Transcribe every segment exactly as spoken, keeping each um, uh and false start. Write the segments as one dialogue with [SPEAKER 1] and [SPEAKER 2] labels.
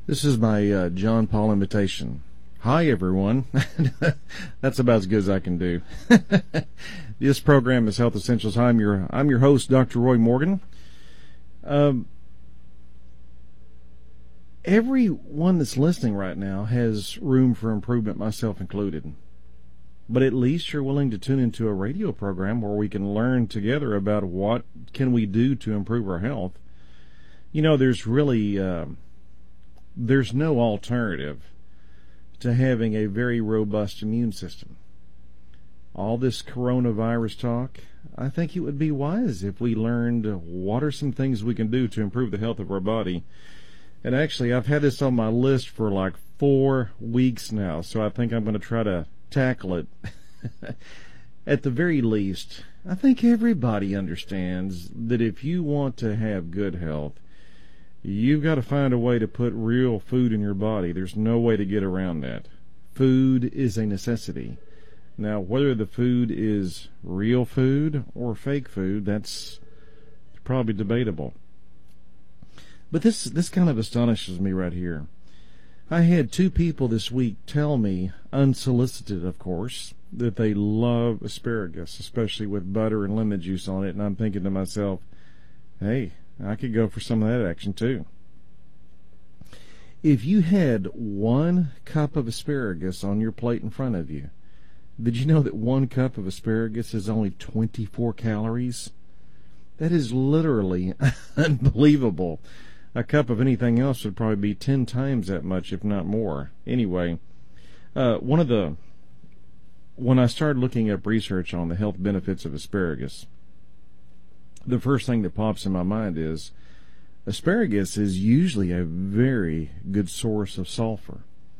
[SPEAKER 1] This is my uh, John Paul invitation. Hi, everyone. That's about as good as I can do. This program is Health Essentials. I'm your I'm your host, Doctor Roy Morgan. Um, everyone that's listening right now has room for improvement, myself included. But at least you're willing to tune into a radio program where we can learn together about what can we do to improve our health. You know, there's really uh, there's no alternative to having a very robust immune system. All this coronavirus talk, I think it would be wise if we learned what are some things we can do to improve the health of our body. And actually, I've had this on my list for like four weeks now, so I think I'm going to try to tackle it. At the very least, I think everybody understands that if you want to have good health, you've got to find a way to put real food in your body. There's no way to get around that. Food is a necessity. Now, whether the food is real food or fake food, that's probably debatable. But this this kind of astonishes me right here. I had two people this week tell me, unsolicited of course, that they love asparagus, especially with butter and lemon juice on it, and I'm thinking to myself, hey, I could go for some of that action too. If you had one cup of asparagus on your plate in front of you, did you know that one cup of asparagus is only twenty-four calories? That is literally unbelievable. A cup of anything else would probably be ten times that much, if not more. Anyway, uh, one of the when I started looking up research on the health benefits of asparagus, the first thing that pops in my mind is asparagus is usually a very good source of sulfur.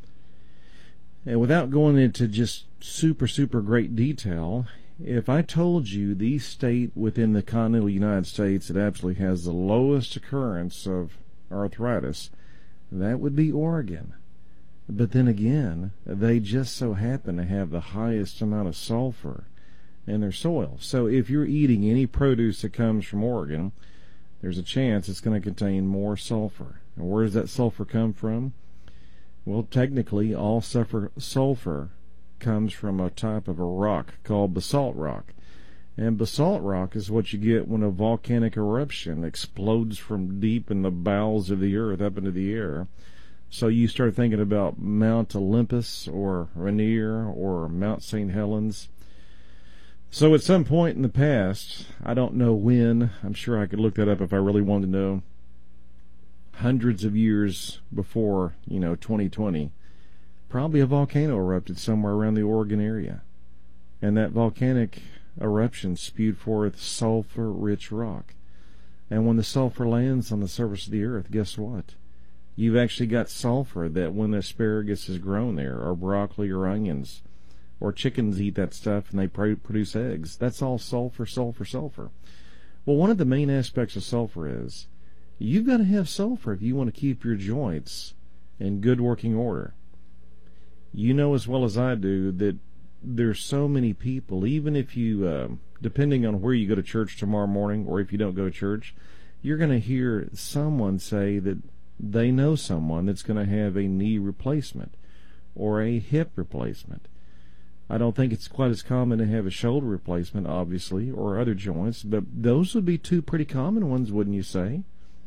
[SPEAKER 1] And without going into just super, super great detail, if I told you the state within the continental United States that absolutely has the lowest occurrence of arthritis, that would be Oregon. But then again, they just so happen to have the highest amount of sulfur in their soil. So if you're eating any produce that comes from Oregon, there's a chance it's going to contain more sulfur. And where does that sulfur come from? Well, technically, all sulfur, sulfur comes from a type of a rock called basalt rock. And basalt rock is what you get when a volcanic eruption explodes from deep in the bowels of the earth up into the air. So you start thinking about Mount Olympus or Rainier or Mount Saint Helens. So at some point in the past, I don't know when, I'm sure I could look that up if I really wanted to know, hundreds of years before, you know, twenty twenty, probably a volcano erupted somewhere around the Oregon area. And that volcanic eruption spewed forth sulfur-rich rock. And when the sulfur lands on the surface of the earth, guess what? You've actually got sulfur that when the asparagus is grown there, or broccoli or onions, or chickens eat that stuff and they produce eggs. That's all sulfur, sulfur, sulfur. Well, one of the main aspects of sulfur is you've got to have sulfur if you want to keep your joints in good working order. You know as well as I do that there's so many people, even if you, uh, depending on where you go to church tomorrow morning or if you don't go to church, you're going to hear someone say that they know someone that's going to have a knee replacement or a hip replacement. I don't think it's quite as common to have a shoulder replacement, obviously, or other joints, but those would be two pretty common ones, wouldn't you say?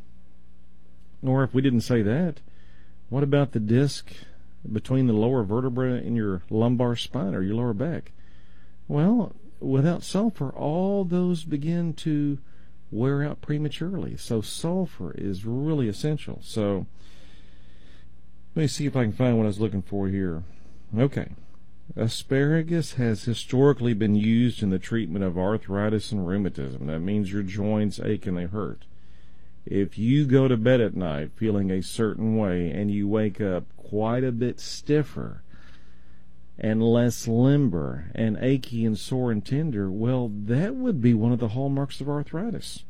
[SPEAKER 1] Or if we didn't say that, what about the disc between the lower vertebra in your lumbar spine or your lower back? Well, without sulfur, all those begin to wear out prematurely. So sulfur is really essential. So let me see if I can find what I was looking for here. Okay. Asparagus has historically been used in the treatment of arthritis and rheumatism. That means your joints ache and they hurt. If you go to bed at night feeling a certain way and you wake up quite a bit stiffer and less limber and achy and sore and tender, well, that would be one of the hallmarks of arthritis.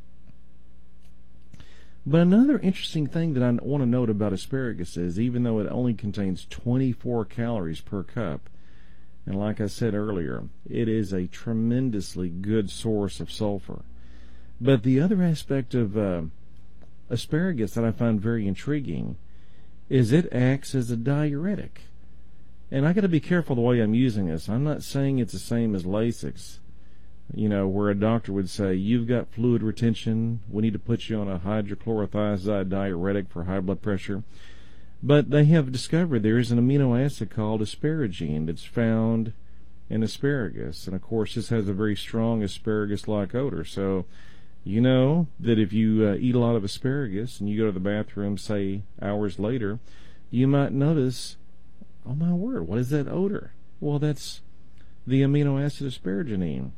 [SPEAKER 1] But another interesting thing that I want to note about asparagus is even though it only contains twenty-four calories per cup, and like I said earlier, it is a tremendously good source of sulfur. But the other aspect of uh, asparagus that I find very intriguing is it acts as a diuretic. And I got to be careful the way I'm using this. I'm not saying it's the same as Lasix, you know, where a doctor would say, you've got fluid retention, we need to put you on a hydrochlorothiazide diuretic for high blood pressure. But they have discovered there is an amino acid called asparagine that's found in asparagus. And, of course, this has a very strong asparagus-like odor. So you know that if you uh, eat a lot of asparagus and you go to the bathroom, say, hours later, you might notice, oh, my word, what is that odor? Well, that's the amino acid asparaginine,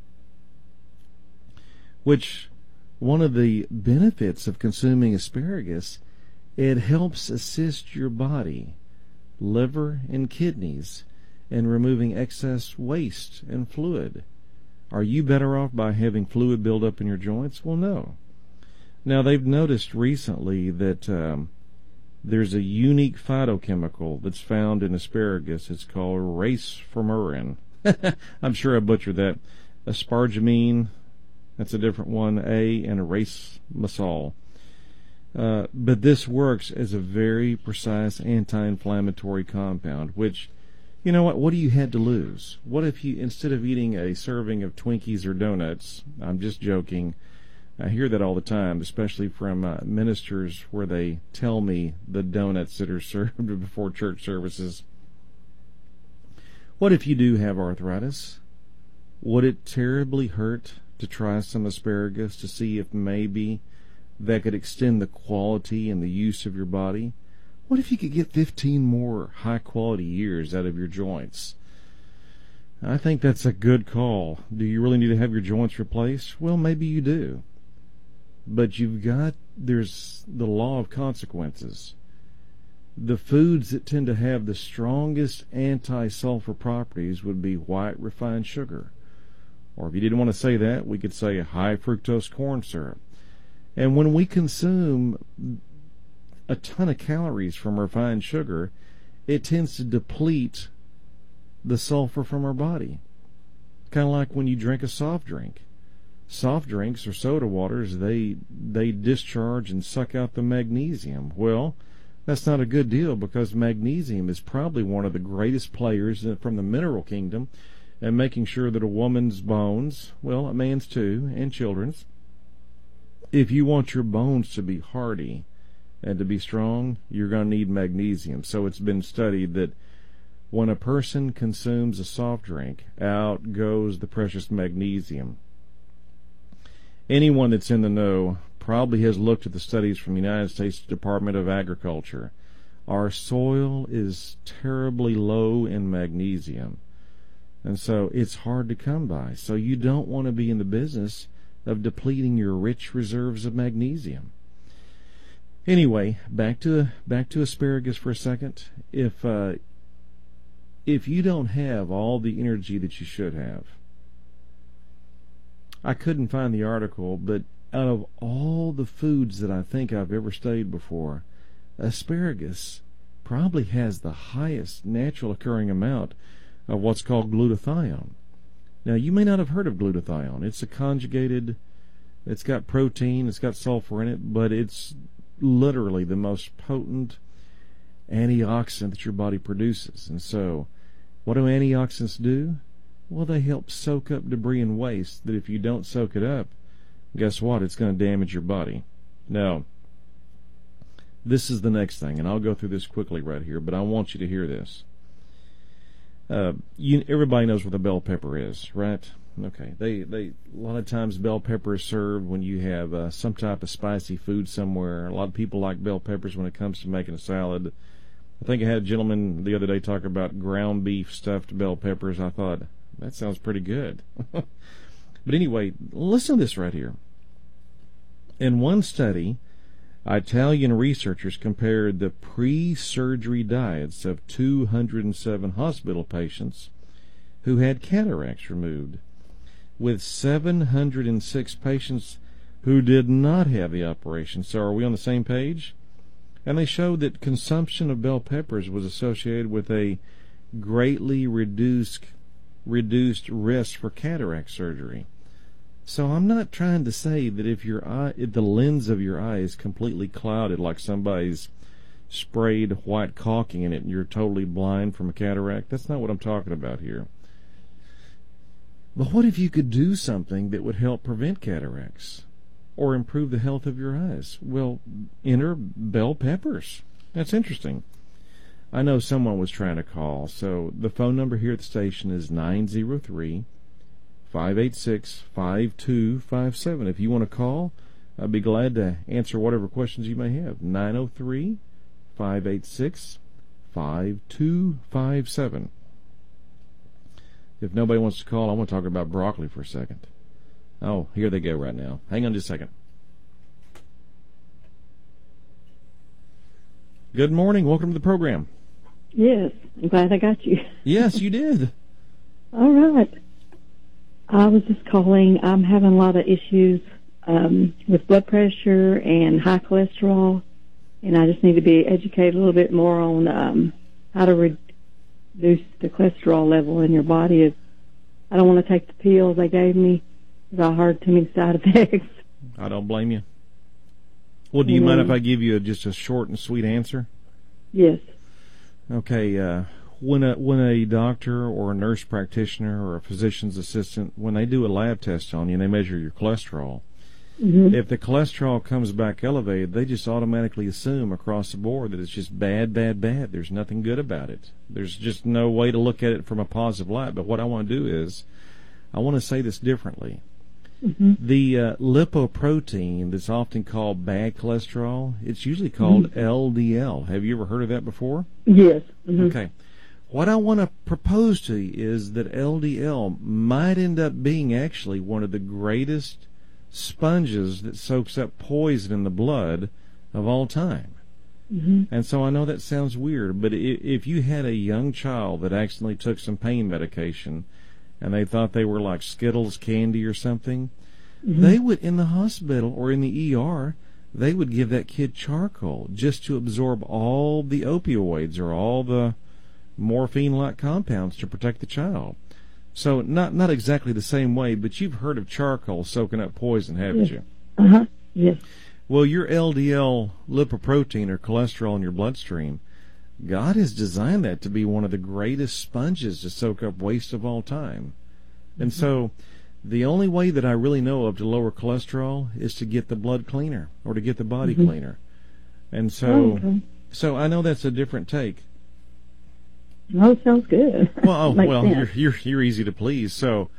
[SPEAKER 1] which one of the benefits of consuming asparagus, it helps assist your body, liver and kidneys, in removing excess waste and fluid. Are you better off by having fluid build up in your joints? Well, no. Now, they've noticed recently that um, there's a unique phytochemical that's found in asparagus. It's called raceformurin. I'm sure I butchered that. Asparagine, that's a different one, A, and a racemosol. Uh, but this works as a very precise anti-inflammatory compound, which, you know what, what do you have to lose? What if you, instead of eating a serving of Twinkies or donuts, I'm just joking, I hear that all the time, especially from uh, ministers where they tell me the donuts that are served before church services. What if you do have arthritis? Would it terribly hurt to try some asparagus to see if maybe that could extend the quality and the use of your body? What if you could get fifteen more high-quality years out of your joints? I think that's a good call. Do you really need to have your joints replaced? Well, maybe you do. But you've got, there's the law of consequences. The foods that tend to have the strongest anti-sulfur properties would be white refined sugar. Or if you didn't want to say that, we could say high fructose corn syrup. And when we consume a ton of calories from refined sugar, it tends to deplete the sulfur from our body. Kind of like when you drink a soft drink. Soft drinks or soda waters, they they discharge and suck out the magnesium. Well, that's not a good deal, because magnesium is probably one of the greatest players from the mineral kingdom in making sure that a woman's bones, well, a man's too, and children's, if you want your bones to be hardy and to be strong, you're going to need magnesium. So it's been studied that when a person consumes a soft drink, out goes the precious magnesium. Anyone that's in the know probably has looked at the studies from the United States Department of Agriculture. Our soil is terribly low in magnesium, and so it's hard to come by. So you don't want to be in the business of depleting your rich reserves of magnesium. Anyway, back to back to asparagus for a second. If uh, if you don't have all the energy that you should have, I couldn't find the article, but out of all the foods that I think I've ever studied before, asparagus probably has the highest natural occurring amount of what's called glutathione. Now, you may not have heard of glutathione. It's a conjugated, it's got protein, it's got sulfur in it, but it's literally the most potent antioxidant that your body produces. And so, what do antioxidants do? Well, they help soak up debris and waste that if you don't soak it up, guess what? It's going to damage your body. Now, this is the next thing, and I'll go through this quickly right here, but I want you to hear this. Uh, you, everybody knows what a bell pepper is, right? Okay. They, they, a lot of times bell pepper is served when you have uh, some type of spicy food somewhere. A lot of people like bell peppers when it comes to making a salad. I think I had a gentleman the other day talk about ground beef stuffed bell peppers. I thought, that sounds pretty good. But anyway, listen to this right here. In one study, Italian researchers compared the pre-surgery diets of two hundred seven hospital patients who had cataracts removed with seven hundred six patients who did not have the operation. So are we on the same page? And they showed that consumption of bell peppers was associated with a greatly reduced reduced risk for cataract surgery. So I'm not trying to say that if your eye, if the lens of your eye is completely clouded, like somebody's sprayed white caulking in it and you're totally blind from a cataract. That's not what I'm talking about here. But what if you could do something that would help prevent cataracts or improve the health of your eyes? Well, enter bell peppers. That's interesting. I know someone was trying to call, so the phone number here at the station is nine zero three, five eight six, five two five seven. If you want to call, I'd be glad to answer whatever questions you may have. nine zero three, five eight six, five two five seven. If nobody wants to call, I want to talk about broccoli for a second. Oh, here they go right now. Hang on just a second. Good morning. Welcome to the program.
[SPEAKER 2] Yes, I'm glad I got you.
[SPEAKER 1] Yes, you did.
[SPEAKER 2] All right. I was just calling. I'm having a lot of issues um, with blood pressure and high cholesterol, and I just need to be educated a little bit more on um, how to reduce the cholesterol level in your body. I don't want to take the pills they gave me because I heard too many side effects. I
[SPEAKER 1] don't blame you. Well, do you mm-hmm. mind if I give you a, just a short and sweet answer?
[SPEAKER 2] Yes.
[SPEAKER 1] Okay. Uh, when a when a doctor or a nurse practitioner or a physician's assistant, when they do a lab test on you and they measure your cholesterol, mm-hmm. if the cholesterol comes back elevated, they just automatically assume across the board that it's just bad, bad, bad. There's nothing good about it. There's just no way to look at it from a positive light. But what I want to do is, I want to say this differently. Mm-hmm. The uh, lipoprotein that's often called bad cholesterol, it's usually called mm-hmm. L D L. Have you ever heard of that before?
[SPEAKER 2] Yes. Mm-hmm.
[SPEAKER 1] Okay. What I want to propose to you is that L D L might end up being actually one of the greatest sponges that soaks up poison in the blood of all time. Mm-hmm. And so I know that sounds weird, but if you had a young child that accidentally took some pain medication and they thought they were like Skittles candy or something, mm-hmm. they would, in the hospital or in the E R, they would give that kid charcoal just to absorb all the opioids or all the morphine-like compounds to protect the child. So not not exactly the same way, but you've heard of charcoal soaking up poison, haven't
[SPEAKER 2] yes.
[SPEAKER 1] you?
[SPEAKER 2] Uh-huh, yes.
[SPEAKER 1] Well, your L D L lipoprotein or cholesterol in your bloodstream, God has designed that to be one of the greatest sponges to soak up waste of all time. And mm-hmm. so the only way that I really know of to lower cholesterol is to get the blood cleaner or to get the body mm-hmm. cleaner. And so
[SPEAKER 2] oh, okay.
[SPEAKER 1] so I know that's a different take.
[SPEAKER 2] Oh, sounds good.
[SPEAKER 1] Well, oh, well, you're, you're you're easy to please. So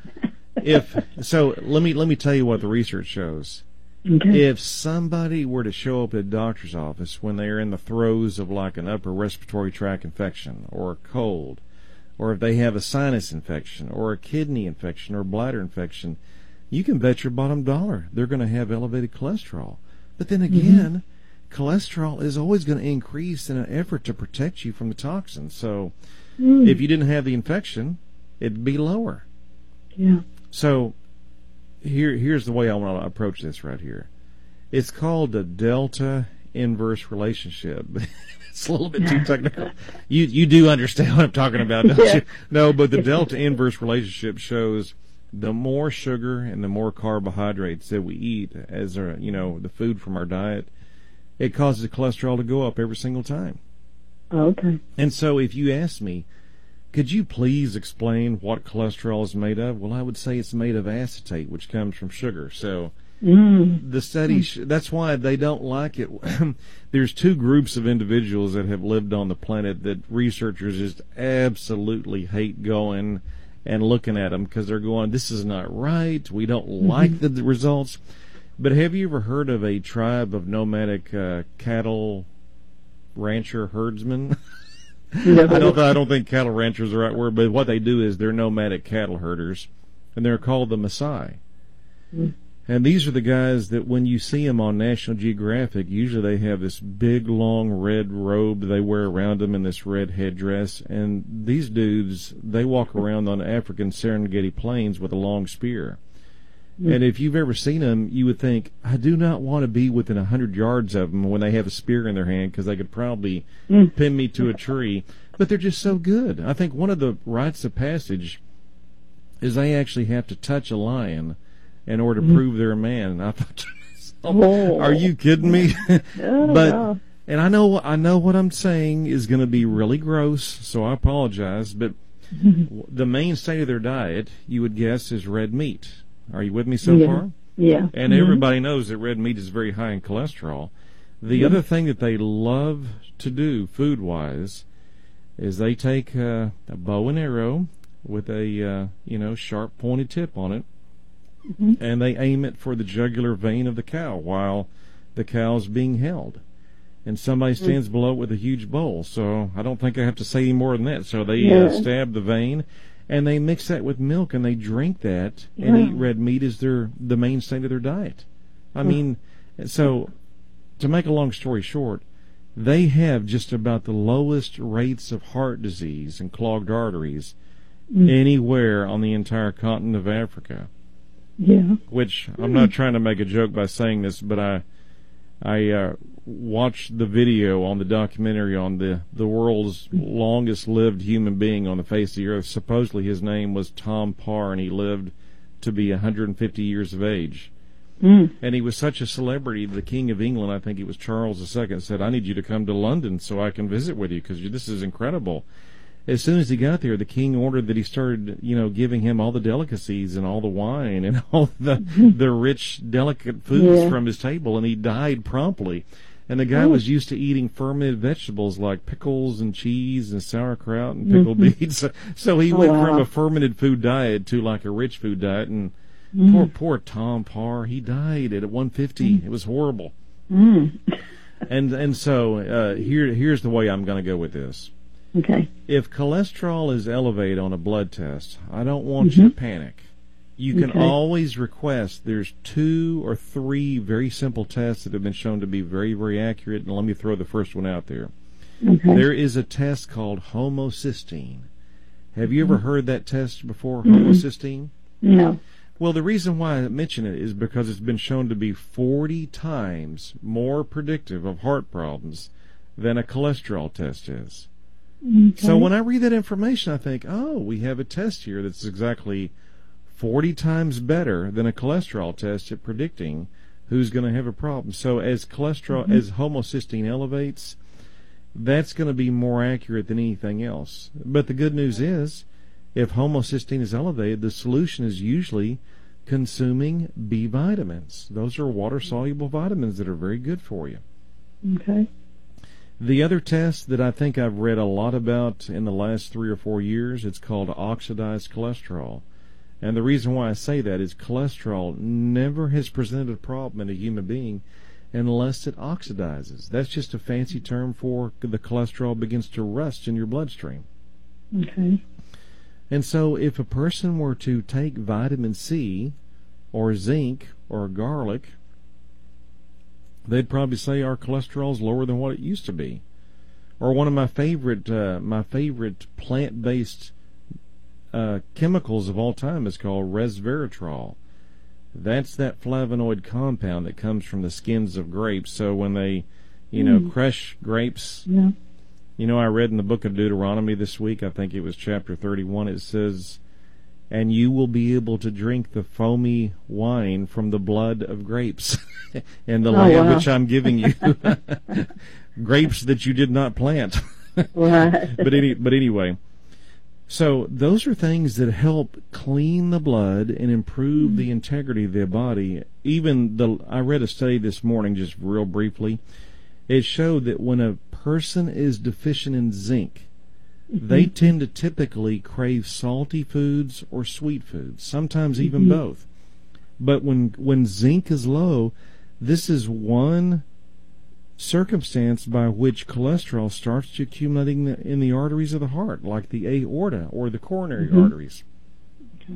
[SPEAKER 1] if so let me let me tell you what the research shows.
[SPEAKER 2] Okay.
[SPEAKER 1] If somebody were to show up at a doctor's office when they are in the throes of like an upper respiratory tract infection or a cold, or if they have a sinus infection or a kidney infection or bladder infection, you can bet your bottom dollar they're going to have elevated cholesterol. But then again, mm-hmm. cholesterol is always going to increase in an effort to protect you from the toxins. So mm. if you didn't have the infection, it'd be lower.
[SPEAKER 2] Yeah.
[SPEAKER 1] So Here, here's the way I want to approach this right here. It's called the delta inverse relationship. It's a little bit too technical. You you do understand what I'm talking about, don't yeah. you? No, but the delta inverse relationship shows the more sugar and the more carbohydrates that we eat as our, you know, the food from our diet, it causes the cholesterol to go up every single time.
[SPEAKER 2] Okay.
[SPEAKER 1] And so if you ask me, could you please explain what cholesterol is made of? Well, I would say it's made of acetate, which comes from sugar. So mm. the study, sh- that's why they don't like it. There's two groups of individuals that have lived on the planet that researchers just absolutely hate going and looking at them because they're going, this is not right. We don't mm-hmm. like the, the results. But have you ever heard of a tribe of nomadic uh, cattle rancher herdsmen?
[SPEAKER 2] No.
[SPEAKER 1] I don't. I don't think cattle ranchers is the right word, but what they do is they're nomadic cattle herders, and they're called the Maasai. Mm. And these are the guys that when you see them on National Geographic, usually they have this big, long red robe they wear around them and this red headdress. And these dudes, they walk around on the African Serengeti plains with a long spear. Mm. And if you've ever seen them, you would think, I do not want to be within a hundred yards of them when they have a spear in their hand because they could probably mm. pin me to a tree. But they're just so good. I think one of the rites of passage is they actually have to touch a lion in order to mm. prove they're a man. And I thought, oh, are you kidding me?
[SPEAKER 2] oh,
[SPEAKER 1] but
[SPEAKER 2] no.
[SPEAKER 1] and I know I know what I'm saying is going to be really gross, so I apologize. But the mainstay of their diet, you would guess, is red meat. Are you with me so
[SPEAKER 2] yeah.
[SPEAKER 1] far?
[SPEAKER 2] Yeah.
[SPEAKER 1] And
[SPEAKER 2] mm-hmm.
[SPEAKER 1] everybody knows that red meat is very high in cholesterol. The
[SPEAKER 2] yeah.
[SPEAKER 1] other thing that they love to do, food-wise, is they take uh, a bow and arrow with a uh, you know sharp pointed tip on it, mm-hmm. and they aim it for the jugular vein of the cow while the cow's being held. And somebody stands mm-hmm. below it with a huge bowl. So I don't think I have to say any more than that. So they
[SPEAKER 2] yeah.
[SPEAKER 1] uh, stab the vein, and they mix that with milk, and they drink that and
[SPEAKER 2] yeah.
[SPEAKER 1] eat red meat as their the mainstay of their diet. I mean, so to make a long story short, they have just about the lowest rates of heart disease and clogged arteries mm. anywhere on the entire continent of Africa.
[SPEAKER 2] Yeah.
[SPEAKER 1] Which, I'm not trying to make a joke by saying this, but I I uh, watched the video on the documentary on the, the world's longest-lived human being on the face of the earth. Supposedly his name was Tom Parr, and he lived to be one hundred fifty years of age. Mm. And he was such a celebrity, the King of England, I think it was Charles the Second, said, I need you to come to London so I can visit with you because this is incredible. As soon as he got there, the king ordered that he started, you know, giving him all the delicacies and all the wine and all the the rich, delicate foods
[SPEAKER 2] yeah.
[SPEAKER 1] from his table, and he died promptly. And the guy oh. was used to eating fermented vegetables like pickles and cheese and sauerkraut and pickled mm-hmm. beets. So he oh, went wow. from a fermented food diet to like a rich food diet, and Mm. Poor, poor Tom Parr. He died at one fifty. Mm. It was horrible. Mm. and and so uh, here here's the way I'm going to go with this.
[SPEAKER 2] Okay.
[SPEAKER 1] If cholesterol is elevated on a blood test, I don't want mm-hmm. you to panic. You can okay. always request. There's two or three very simple tests that have been shown to be very, very accurate, and let me throw the first one out there. Okay. There is a test called homocysteine. Have you ever heard that test before, mm-hmm. homocysteine?
[SPEAKER 2] No.
[SPEAKER 1] Well, the reason why I mention it is because it's been shown to be forty times more predictive of heart problems than a cholesterol test is. Okay. So when I read that information, I think, oh, we have a test here that's exactly forty times better than a cholesterol test at predicting who's going to have a problem. So as cholesterol, mm-hmm. as homocysteine elevates, that's going to be more accurate than anything else. But the good news is, if homocysteine is elevated, the solution is usually consuming B vitamins. Those are water-soluble vitamins that are very good for you.
[SPEAKER 2] Okay.
[SPEAKER 1] The other test that I think I've read a lot about in the last three or four years, it's called oxidized cholesterol. And the reason why I say that is cholesterol never has presented a problem in a human being unless it oxidizes. That's just a fancy term for the cholesterol begins to rust in your bloodstream.
[SPEAKER 2] Okay.
[SPEAKER 1] And so if a person were to take vitamin C or zinc or garlic, they'd probably say our cholesterol is lower than what it used to be. Or one of my favorite uh, my favorite plant-based uh, chemicals of all time is called resveratrol. That's that flavonoid compound that comes from the skins of grapes. So when they, you know, mm. crush grapes,
[SPEAKER 2] yeah.
[SPEAKER 1] you know, I read in the book of Deuteronomy this week, I think it was chapter thirty-one, it says, and you will be able to drink the foamy wine from the blood of grapes and the
[SPEAKER 2] oh,
[SPEAKER 1] land
[SPEAKER 2] wow.
[SPEAKER 1] which I'm giving you. Grapes that you did not plant.
[SPEAKER 2] Right.
[SPEAKER 1] But any, but anyway, so those are things that help clean the blood and improve mm-hmm. the integrity of the body. Even the I read a study this morning, just real briefly. It showed that when a person is deficient in zinc, mm-hmm. they tend to typically crave salty foods or sweet foods, sometimes even mm-hmm. both. But when when zinc is low, this is one circumstance by which cholesterol starts to accumulate in the, in the arteries of the heart, like the aorta or the coronary mm-hmm. arteries.
[SPEAKER 2] Okay.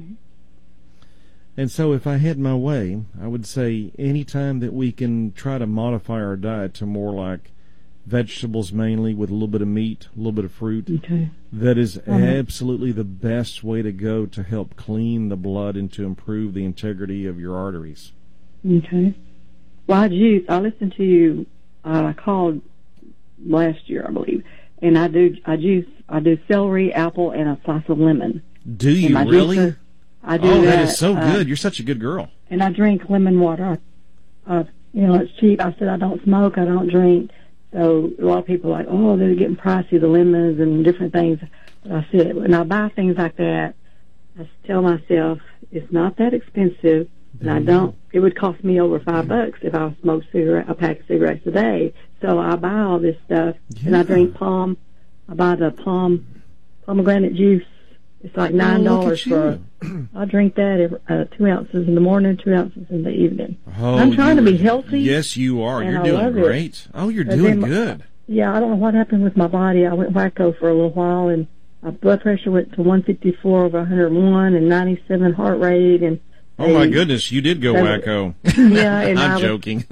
[SPEAKER 1] And so if I had my way, I would say any time that we can try to modify our diet to more like vegetables mainly with a little bit of meat, a little bit of fruit,
[SPEAKER 2] okay.
[SPEAKER 1] that is
[SPEAKER 2] uh-huh.
[SPEAKER 1] absolutely the best way to go to help clean the blood and to improve the integrity of your arteries.
[SPEAKER 2] Okay. Well, I juice. I listened to you. Uh, I called last year, I believe, and I do. I juice. I do celery, apple, and a slice of lemon.
[SPEAKER 1] Do you really?
[SPEAKER 2] Juicer, I do.
[SPEAKER 1] Oh, that,
[SPEAKER 2] that
[SPEAKER 1] is so
[SPEAKER 2] uh,
[SPEAKER 1] good. You're such a good girl.
[SPEAKER 2] And I drink lemon water. Uh, you know, it's cheap. I said I don't smoke. I don't drink. So a lot of people are like, oh, they're getting pricey, the lemons and different things. But I said, when I buy things like that, I tell myself it's not that expensive, and I don't. It would cost me over five bucks if I smoked cigarette, a pack of cigarettes a day. So I buy all this stuff, yeah. and I drink palm. I buy the palm pomegranate juice. It's like nine dollars for. I drink that every, uh, two ounces in the morning, two ounces in the evening.
[SPEAKER 1] Oh,
[SPEAKER 2] I'm trying to be healthy.
[SPEAKER 1] Yes, you are. You're doing great. It. Oh, you're but doing good.
[SPEAKER 2] Yeah, I don't know what happened with my body. I went wacko for a little while, and my blood pressure went to one fifty-four over one hundred one and ninety-seven heart rate. And
[SPEAKER 1] oh, my goodness, you did go wacko.
[SPEAKER 2] Yeah. And
[SPEAKER 1] I'm
[SPEAKER 2] I was,
[SPEAKER 1] joking.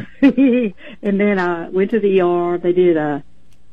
[SPEAKER 2] And then I went to the E R. They did a,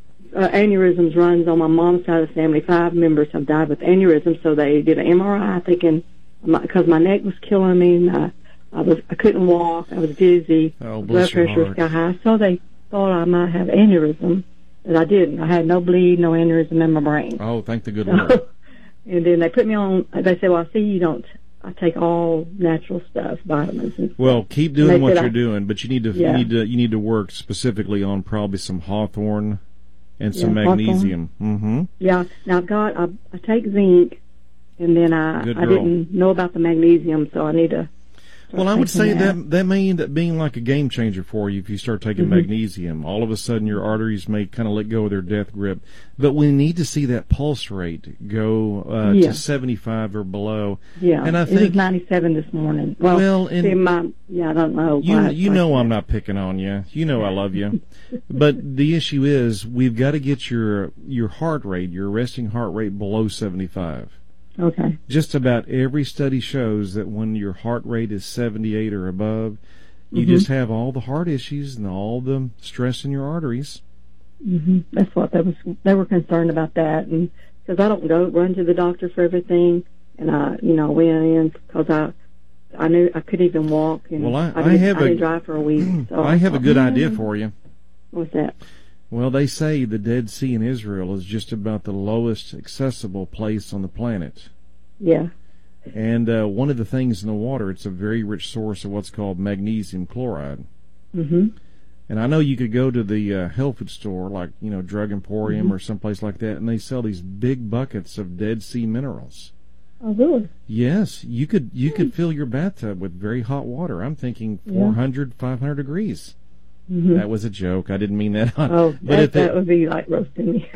[SPEAKER 2] a aneurysms runs on my mom's side of the family. Five members have died with aneurysms, so they did an M R I thinking, because my neck was killing me, and I, I, was, I couldn't walk, I was dizzy,
[SPEAKER 1] oh,
[SPEAKER 2] blood pressure was sky high, so they thought I might have aneurysm. But I didn't. I had no bleed, no aneurysm in my brain.
[SPEAKER 1] Oh, thank the good Lord.
[SPEAKER 2] And then they put me on, they said, well, I see you don't, I take all natural stuff, vitamins and stuff.
[SPEAKER 1] Well, keep doing what you're
[SPEAKER 2] I,
[SPEAKER 1] doing, but you need to
[SPEAKER 2] yeah.
[SPEAKER 1] you need to you need to work specifically on probably some hawthorn and some
[SPEAKER 2] yeah,
[SPEAKER 1] magnesium. Mm-hmm.
[SPEAKER 2] Yeah. Now I've got I, I take zinc, and then I I didn't know about the magnesium, so I need to.
[SPEAKER 1] Well, I would say
[SPEAKER 2] that.
[SPEAKER 1] that that may end up being like a game changer for you if you start taking mm-hmm. magnesium. All of a sudden, your arteries may kind of let go of their death grip. But we need to see that pulse rate go uh,
[SPEAKER 2] yeah.
[SPEAKER 1] to seventy-five or below.
[SPEAKER 2] Yeah,
[SPEAKER 1] and I
[SPEAKER 2] it
[SPEAKER 1] think
[SPEAKER 2] was ninety-seven this morning. Well,
[SPEAKER 1] well and
[SPEAKER 2] see, my, yeah, I don't know.
[SPEAKER 1] You
[SPEAKER 2] why
[SPEAKER 1] you
[SPEAKER 2] like
[SPEAKER 1] know
[SPEAKER 2] that.
[SPEAKER 1] I'm not picking on you. You know I love you. But the issue is we've got to get your your heart rate, your resting heart rate below seventy-five.
[SPEAKER 2] Okay.
[SPEAKER 1] Just about every study shows that when your heart rate is seventy-eight or above, you
[SPEAKER 2] mm-hmm.
[SPEAKER 1] just have all the heart issues and all the stress in your arteries.
[SPEAKER 2] Mm-hmm. That's what they was. They were concerned about that, and because I don't go run to the doctor for everything, and I, you know, went in because I, I knew I couldn't even walk, and
[SPEAKER 1] well, I,
[SPEAKER 2] I,
[SPEAKER 1] I
[SPEAKER 2] didn't,
[SPEAKER 1] have
[SPEAKER 2] I
[SPEAKER 1] a,
[SPEAKER 2] didn't drive for a week. So
[SPEAKER 1] I have
[SPEAKER 2] I
[SPEAKER 1] a good
[SPEAKER 2] thought,
[SPEAKER 1] idea
[SPEAKER 2] mm,
[SPEAKER 1] for you.
[SPEAKER 2] What's that?
[SPEAKER 1] Well, they say the Dead Sea in Israel is just about the lowest accessible place on the planet.
[SPEAKER 2] Yeah.
[SPEAKER 1] And uh, one of the things in the water, it's a very rich source of what's called magnesium chloride.
[SPEAKER 2] Mm-hmm.
[SPEAKER 1] And I know you could go to the uh, health food store, like, you know, Drug Emporium
[SPEAKER 2] mm-hmm.
[SPEAKER 1] or someplace like that, and they sell these big buckets of Dead Sea minerals.
[SPEAKER 2] Oh, really?
[SPEAKER 1] Yes. You could you
[SPEAKER 2] mm.
[SPEAKER 1] could fill your bathtub with very hot water. I'm thinking four hundred, yeah. five hundred degrees.
[SPEAKER 2] Mm-hmm.
[SPEAKER 1] That was a joke. I didn't mean that.
[SPEAKER 2] Oh,
[SPEAKER 1] but
[SPEAKER 2] that,
[SPEAKER 1] if
[SPEAKER 2] that
[SPEAKER 1] it,
[SPEAKER 2] would be like roasting me.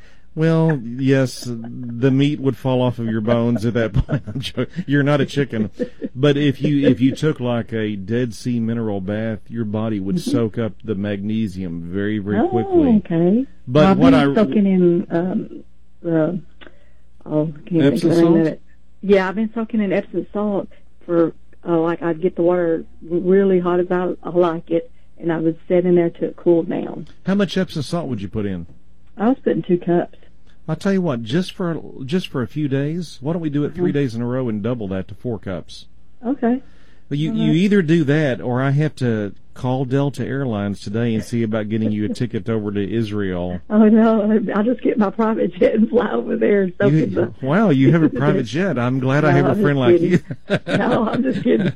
[SPEAKER 1] Well, yes, the meat would fall off of your bones at that point. I'm joking. You're not a chicken. But if you if you took like a Dead Sea mineral bath, your body would mm-hmm. soak up the magnesium very, very
[SPEAKER 2] oh,
[SPEAKER 1] quickly.
[SPEAKER 2] okay.
[SPEAKER 1] But
[SPEAKER 2] well, I've
[SPEAKER 1] what
[SPEAKER 2] been
[SPEAKER 1] I
[SPEAKER 2] soaking in um, the oh, I can't
[SPEAKER 1] Epsom
[SPEAKER 2] think of the
[SPEAKER 1] salt?
[SPEAKER 2] name of it. Yeah, I've been soaking in Epsom salt for uh, like I'd get the water really hot as I, I like it, and I would sit in there till it cooled down.
[SPEAKER 1] How much Epsom salt would you put in?
[SPEAKER 2] I was putting two cups.
[SPEAKER 1] I'll tell you what, just for just for a few days, why don't we do it three uh-huh. days in a row and double that to four cups?
[SPEAKER 2] Okay.
[SPEAKER 1] Well, you,
[SPEAKER 2] uh-huh.
[SPEAKER 1] you either do that, or I have to call Delta Airlines today and see about getting you a ticket over to Israel.
[SPEAKER 2] Oh, no, I'll just get my private jet and fly over there. And soak
[SPEAKER 1] you,
[SPEAKER 2] in the...
[SPEAKER 1] Wow, you have a private jet. I'm glad no, I have
[SPEAKER 2] I'm
[SPEAKER 1] a friend like you.
[SPEAKER 2] No, I'm just kidding.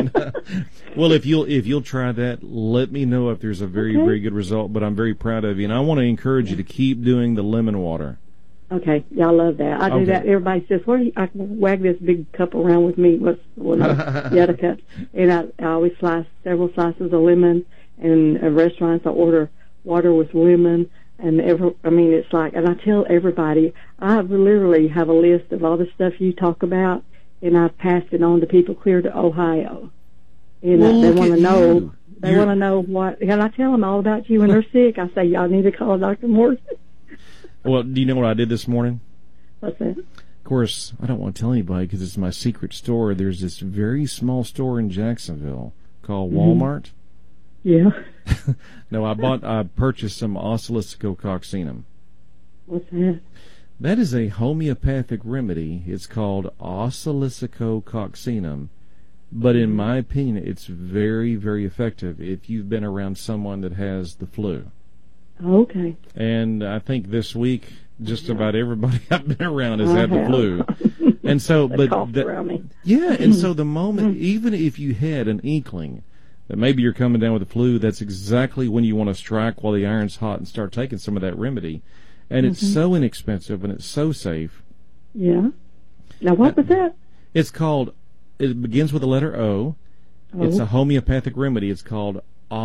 [SPEAKER 1] Well, if you'll if you'll try that, let me know if there's a very,
[SPEAKER 2] okay.
[SPEAKER 1] very good result, but I'm very proud of you, and I want to encourage you to keep doing the lemon water.
[SPEAKER 2] Okay, yeah, I love that. I do
[SPEAKER 1] okay.
[SPEAKER 2] that. Everybody says, "What? Are you, I can wag this big cup around with me." What's what? The other cup, and I, I always slice several slices of lemon. And at restaurants, I order water with lemon, and every, I mean, it's like, and I tell everybody, I literally have a list of all the stuff you talk about, and I've passed it on to people clear to Ohio. And
[SPEAKER 1] well,
[SPEAKER 2] they want to know.
[SPEAKER 1] You.
[SPEAKER 2] They want to know what. And I tell them all about you when they're sick. I say, y'all need to call Doctor Morrison.
[SPEAKER 1] Well, do you know what I did this morning?
[SPEAKER 2] What's that?
[SPEAKER 1] Of course, I don't want to tell anybody because it's my secret store. There's this very small store in Jacksonville called
[SPEAKER 2] mm-hmm.
[SPEAKER 1] Walmart.
[SPEAKER 2] Yeah.
[SPEAKER 1] No, I bought, I purchased some Oscillococcinum.
[SPEAKER 2] What's that?
[SPEAKER 1] That is a homeopathic remedy. It's called Oscillococcinum. But in my opinion, it's very, very effective if you've been around someone that has the flu.
[SPEAKER 2] Okay.
[SPEAKER 1] And I think this week, just yeah. about everybody I've been around has
[SPEAKER 2] I
[SPEAKER 1] had
[SPEAKER 2] have.
[SPEAKER 1] the flu. And so,
[SPEAKER 2] they
[SPEAKER 1] but
[SPEAKER 2] coughed
[SPEAKER 1] the,
[SPEAKER 2] around me.
[SPEAKER 1] yeah, and so the moment, even if you had an inkling that maybe you're coming down with the flu, that's exactly when you want to strike while the iron's hot and start taking some of that remedy. And mm-hmm. it's so inexpensive and it's so safe.
[SPEAKER 2] Yeah. Now, what was that?
[SPEAKER 1] It's called, it begins with the letter O. Oh. It's a homeopathic remedy. It's called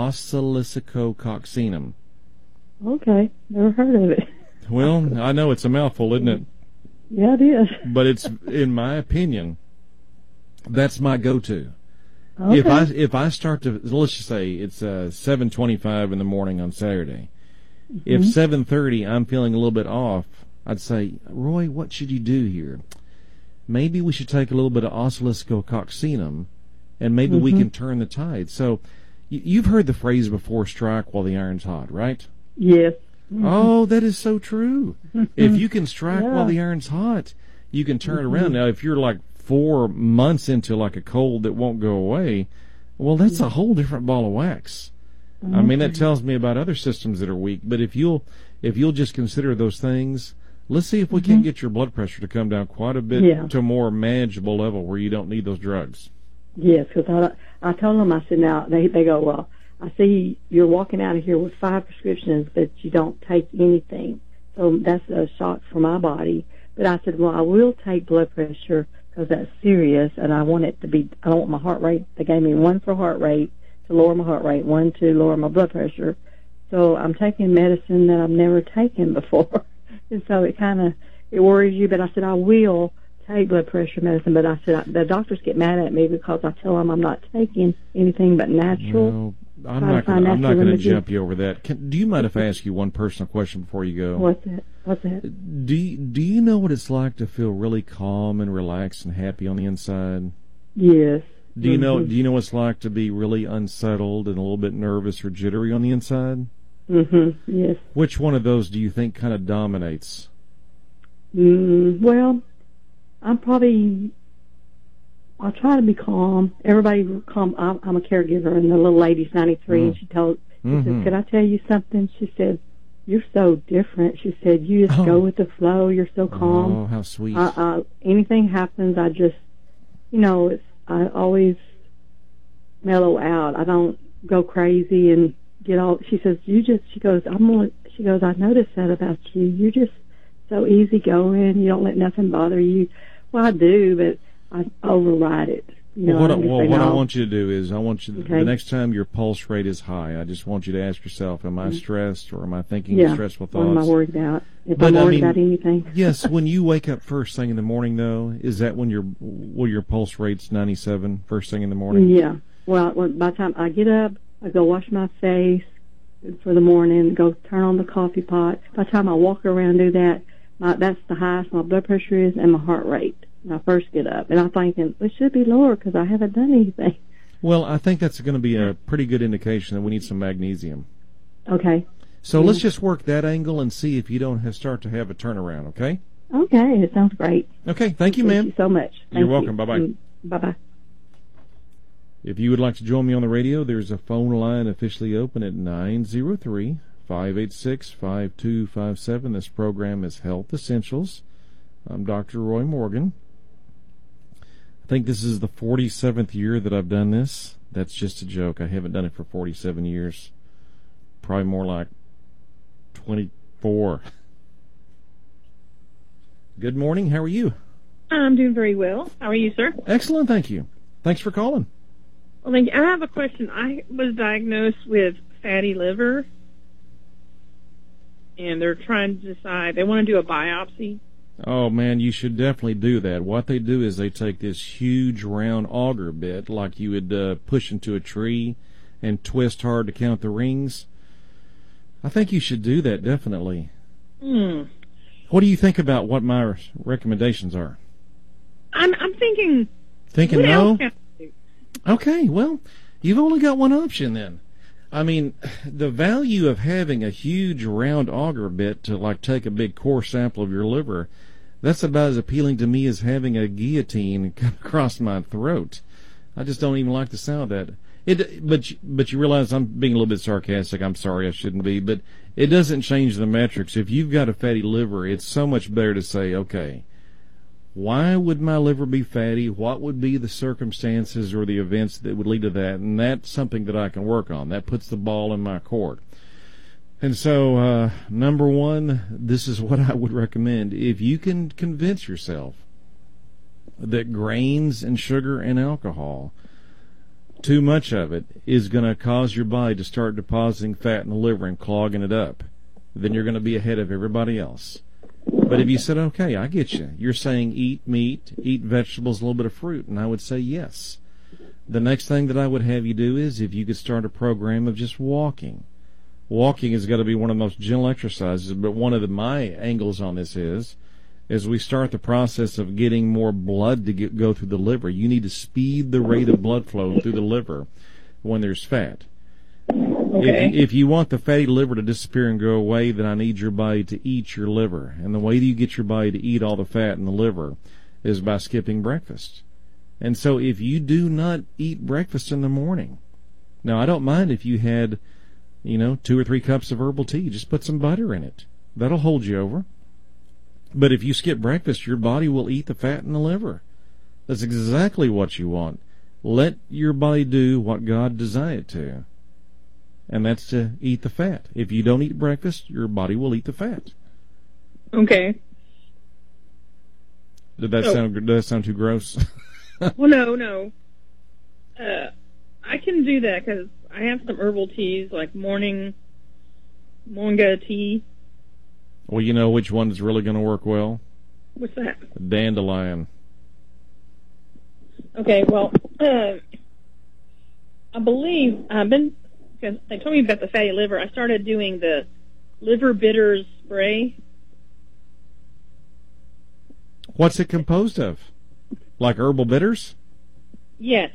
[SPEAKER 1] oscillococcinum.
[SPEAKER 2] Okay. Never heard of it.
[SPEAKER 1] Well, I know it's a mouthful, isn't it?
[SPEAKER 2] Yeah, it is.
[SPEAKER 1] But it's, in my opinion, that's my go-to.
[SPEAKER 2] Okay.
[SPEAKER 1] If I if I start to, let's just say it's uh, seven twenty-five in the morning on Saturday. Mm-hmm. If seven thirty I'm feeling a little bit off, I'd say, Roy, what should you do here? Maybe we should take a little bit of oscillococcinum, and maybe mm-hmm. we can turn the tide. So y- you've heard the phrase before, strike while the iron's hot, right?
[SPEAKER 2] Yes. Mm-hmm.
[SPEAKER 1] Oh, that is so true. If you can strike
[SPEAKER 2] yeah.
[SPEAKER 1] while the iron's hot, you can turn
[SPEAKER 2] mm-hmm.
[SPEAKER 1] it around. Now, if you're like four months into like a cold that won't go away, well, that's a whole different ball of wax. Okay. I mean, that tells me about other systems that are weak. But if you'll if you'll just consider those things, let's see if we mm-hmm. can get your blood pressure to come down quite a bit
[SPEAKER 2] yeah.
[SPEAKER 1] to a more manageable level where you don't need those drugs.
[SPEAKER 2] Yes, because I, I told them, I said, now, they, they go, well, I see you're walking out of here with five prescriptions, but you don't take anything. So that's a shock for my body. But I said, well, I will take blood pressure because that's serious, and I want it to be, I don't want my heart rate. They gave me one for heart rate to lower my heart rate, one to lower my blood pressure. So I'm taking medicine that I've never taken before. And so it kind of, it worries you, but I said, I will take blood pressure medicine, but I said, I, the doctors get mad at me because I tell them I'm not taking anything but natural.
[SPEAKER 1] No, I'm not gonna, I'm not going to jump you over that. Can, do you mind if I ask you one personal question before you go?
[SPEAKER 2] What's that? What's that?
[SPEAKER 1] Do you, do you know what it's like to feel really calm and relaxed and happy on the inside?
[SPEAKER 2] Yes.
[SPEAKER 1] Do you
[SPEAKER 2] mm-hmm.
[SPEAKER 1] know Do you know what it's like to be really unsettled and a little bit nervous or jittery on the inside?
[SPEAKER 2] Mm-hmm. Yes.
[SPEAKER 1] Which one of those do you think kind of dominates?
[SPEAKER 2] Mm, well, I'm probably, I'll try to be calm. Everybody calm. I'm, I'm a caregiver, and the little lady's ninety-three, mm. and she told, she
[SPEAKER 1] mm-hmm.
[SPEAKER 2] said, could I tell you something? She said, you're so different. She said, you just
[SPEAKER 1] oh.
[SPEAKER 2] go with the flow. You're so calm.
[SPEAKER 1] Oh, how sweet.
[SPEAKER 2] I, I, anything happens, I just, you know, it's, I always mellow out. I don't go crazy and get all, she says, you just, she goes, I'm gonna, she goes, I noticed that about you. You're just so easygoing. You don't let nothing bother you. Well, I do, but I override it. You know,
[SPEAKER 1] well, what, I,
[SPEAKER 2] I,
[SPEAKER 1] well,
[SPEAKER 2] say,
[SPEAKER 1] what
[SPEAKER 2] no.
[SPEAKER 1] I want you to do is I want you to,
[SPEAKER 2] okay.
[SPEAKER 1] the next time your pulse rate is high, I just want you to ask yourself, am I
[SPEAKER 2] mm-hmm.
[SPEAKER 1] stressed or am I thinking
[SPEAKER 2] yeah.
[SPEAKER 1] stressful thoughts?
[SPEAKER 2] What am I worried about? If
[SPEAKER 1] but,
[SPEAKER 2] I'm worried
[SPEAKER 1] I mean,
[SPEAKER 2] about anything.
[SPEAKER 1] Yes, when you wake up first thing in the morning, though, is that when your well, your pulse rate's ninety-seven first thing in the morning?
[SPEAKER 2] Yeah. Well, by the time I get up, I go wash my face for the morning, go turn on the coffee pot. By the time I walk around and do that, my, that's the highest my blood pressure is and my heart rate when I first get up. And I'm thinking, it should be lower because I haven't done anything.
[SPEAKER 1] Well, I think that's going to be a pretty good indication that we need some magnesium.
[SPEAKER 2] Okay.
[SPEAKER 1] So
[SPEAKER 2] yeah.
[SPEAKER 1] let's just work that angle and see if you don't have, start to have a turnaround, okay?
[SPEAKER 2] Okay, it sounds great.
[SPEAKER 1] Okay, thank you, ma'am.
[SPEAKER 2] Thank you so much. Thank
[SPEAKER 1] You're welcome.
[SPEAKER 2] You.
[SPEAKER 1] Bye-bye.
[SPEAKER 2] Mm, bye-bye.
[SPEAKER 1] If you would like to join me on the radio, there's a phone line officially open at nine zero three, five eight six, five two five seven. This program is Health Essentials. I'm Doctor Roy Morgan. I think this is the forty-seventh year that I've done this. That's just a joke. I haven't done it for forty-seven years. Probably more like twenty-four. Good morning. How are you?
[SPEAKER 3] I'm doing very well. How are you, sir?
[SPEAKER 1] Excellent, thank you. Thanks for calling.
[SPEAKER 3] Well, thank you. I have a question. I was diagnosed with fatty liver, and they're trying to decide. They want to do a biopsy.
[SPEAKER 1] Oh, man, you should definitely do that. What they do is they take this huge round auger bit, like you would uh, push into a tree, and twist hard to count the rings. I think you should do that, definitely.
[SPEAKER 3] Hmm.
[SPEAKER 1] What do you think about what my recommendations are?
[SPEAKER 3] I'm, I'm thinking...
[SPEAKER 1] Thinking
[SPEAKER 3] what
[SPEAKER 1] no?
[SPEAKER 3] Else can I do?
[SPEAKER 1] Okay, well, you've only got one option then. I mean, the value of having a huge round auger bit to, like, take a big core sample of your liver, that's about as appealing to me as having a guillotine come across my throat. I just don't even like the sound of that. It, but but you realize I'm being a little bit sarcastic. I'm sorry, I shouldn't be. But it doesn't change the metrics. If you've got a fatty liver, it's so much better to say, okay, Why would my liver be fatty? What would be the circumstances or the events that would lead to that? And that's something that I can work on. That puts the ball in my court. And so, uh, number one, this is what I would recommend. If you can convince yourself that grains and sugar and alcohol, too much of it, is going to cause your body to start depositing fat in the liver and clogging it up, then you're going to be ahead of everybody else. But if you said, okay, I get you. You're saying eat meat, eat vegetables, a little bit of fruit, and I would say yes. The next thing that I would have you do is if you could start a program of just walking. Walking has got to be one of the most gentle exercises, but one of the, my angles on this is, as we start the process of getting more blood to get, go through the liver, you need to speed the rate of blood flow through the liver when there's fat.
[SPEAKER 3] Okay.
[SPEAKER 1] If, if you want the fatty liver to disappear and go away, then I need your body to eat your liver. And the way that you get your body to eat all the fat in the liver is by skipping breakfast. And so if you do not eat breakfast in the morning, now I don't mind if you had, you know, two or three cups of herbal tea. Just put some butter in it. That'll hold you over. But if you skip breakfast, your body will eat the fat in the liver. That's exactly what you want. Let your body do what God designed it to. And that's to eat the fat. If you don't eat breakfast, your body will eat the fat.
[SPEAKER 3] Okay.
[SPEAKER 1] Did that
[SPEAKER 3] So-
[SPEAKER 1] sound? Did that sound too gross?
[SPEAKER 3] Well, no, no. Uh, I can do that because I have some herbal teas, like morning moringa tea.
[SPEAKER 1] Well, you know which one is really going to work well?
[SPEAKER 3] What's that?
[SPEAKER 1] Dandelion.
[SPEAKER 3] Okay, well, uh, I believe I've been, because they told me about the fatty liver. I started doing the liver bitters spray.
[SPEAKER 1] What's it composed of? Like herbal bitters?
[SPEAKER 3] Yes,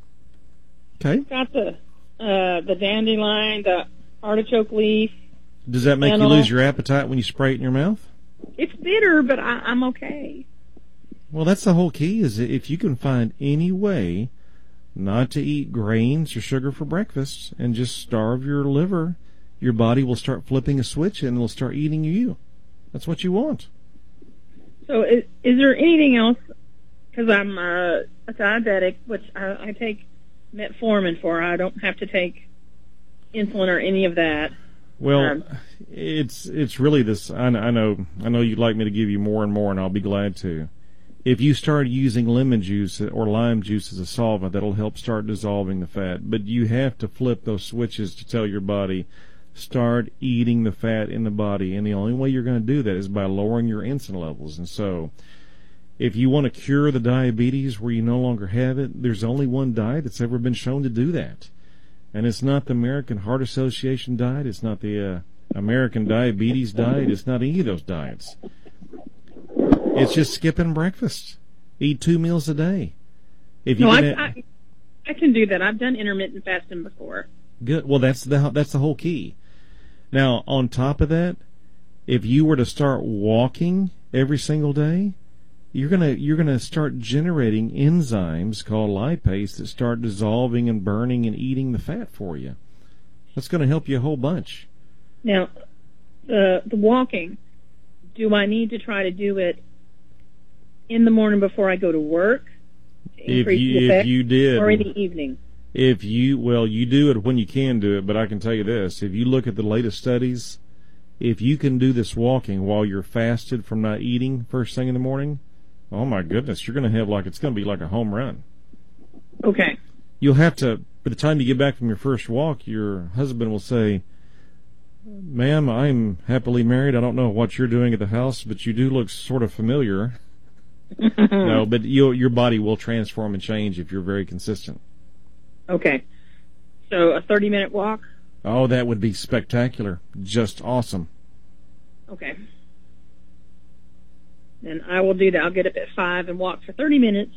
[SPEAKER 1] Okay.
[SPEAKER 3] got the uh, the dandelion, the artichoke leaf.
[SPEAKER 1] Does that make you
[SPEAKER 3] Fennel.
[SPEAKER 1] lose your appetite when you spray it in your mouth?
[SPEAKER 3] It's bitter, but I, I'm okay.
[SPEAKER 1] Well, that's the whole key, is that if you can find any way not to eat grains or sugar for breakfast and just starve your liver, your body will start flipping a switch and it'll start eating you. That's what you want.
[SPEAKER 3] So, is, is there anything else? Because I'm uh, a diabetic, which I, I take metformin for. I don't have to take insulin or any of that.
[SPEAKER 1] Well,
[SPEAKER 3] Um,
[SPEAKER 1] it's it's really this. I, I know I know you'd like me to give you more and more, and I'll be glad to. If you start using lemon juice or lime juice as a solvent, that'll help start dissolving the fat. But you have to flip those switches to tell your body, start eating the fat in the body. And the only way you're going to do that is by lowering your insulin levels. And so, if you want to cure the diabetes where you no longer have it, there's only one diet that's ever been shown to do that. And it's not the American Heart Association diet. It's not the uh, American Diabetes diet. It's not any of those diets. It's just skipping breakfast. Eat two meals a day. If you
[SPEAKER 3] no,
[SPEAKER 1] can
[SPEAKER 3] I,
[SPEAKER 1] ha-
[SPEAKER 3] I, I can do that. I've done intermittent fasting before.
[SPEAKER 1] Good. Well, that's the that's the whole key. Now, on top of that, if you were to start walking every single day, you're gonna you're gonna start generating enzymes called lipase that start dissolving and burning and eating the fat for you. That's going to help you a whole bunch.
[SPEAKER 3] Now, the the walking, do I need to try to do it in the morning before I go to work to
[SPEAKER 1] If
[SPEAKER 3] increase
[SPEAKER 1] you
[SPEAKER 3] the
[SPEAKER 1] if
[SPEAKER 3] effect,
[SPEAKER 1] you did,
[SPEAKER 3] or in the evening?
[SPEAKER 1] if you well, you do it when you can do it. But I can tell you this: if you look at the latest studies, if you can do this walking while you're fasted from not eating first thing in the morning, oh my goodness, you're going to have like it's going to be like a home run.
[SPEAKER 3] Okay.
[SPEAKER 1] You'll have to, by the time you get back from your first walk, your husband will say, "Ma'am, I'm happily married. I don't know what you're doing at the house, but you do look sort of familiar." No, but you, your body will transform and change if you're very consistent.
[SPEAKER 3] Okay. So a thirty-minute walk?
[SPEAKER 1] Oh, that would be spectacular. Just awesome.
[SPEAKER 3] Okay. Then I will do that. I'll get up at five and walk for thirty minutes.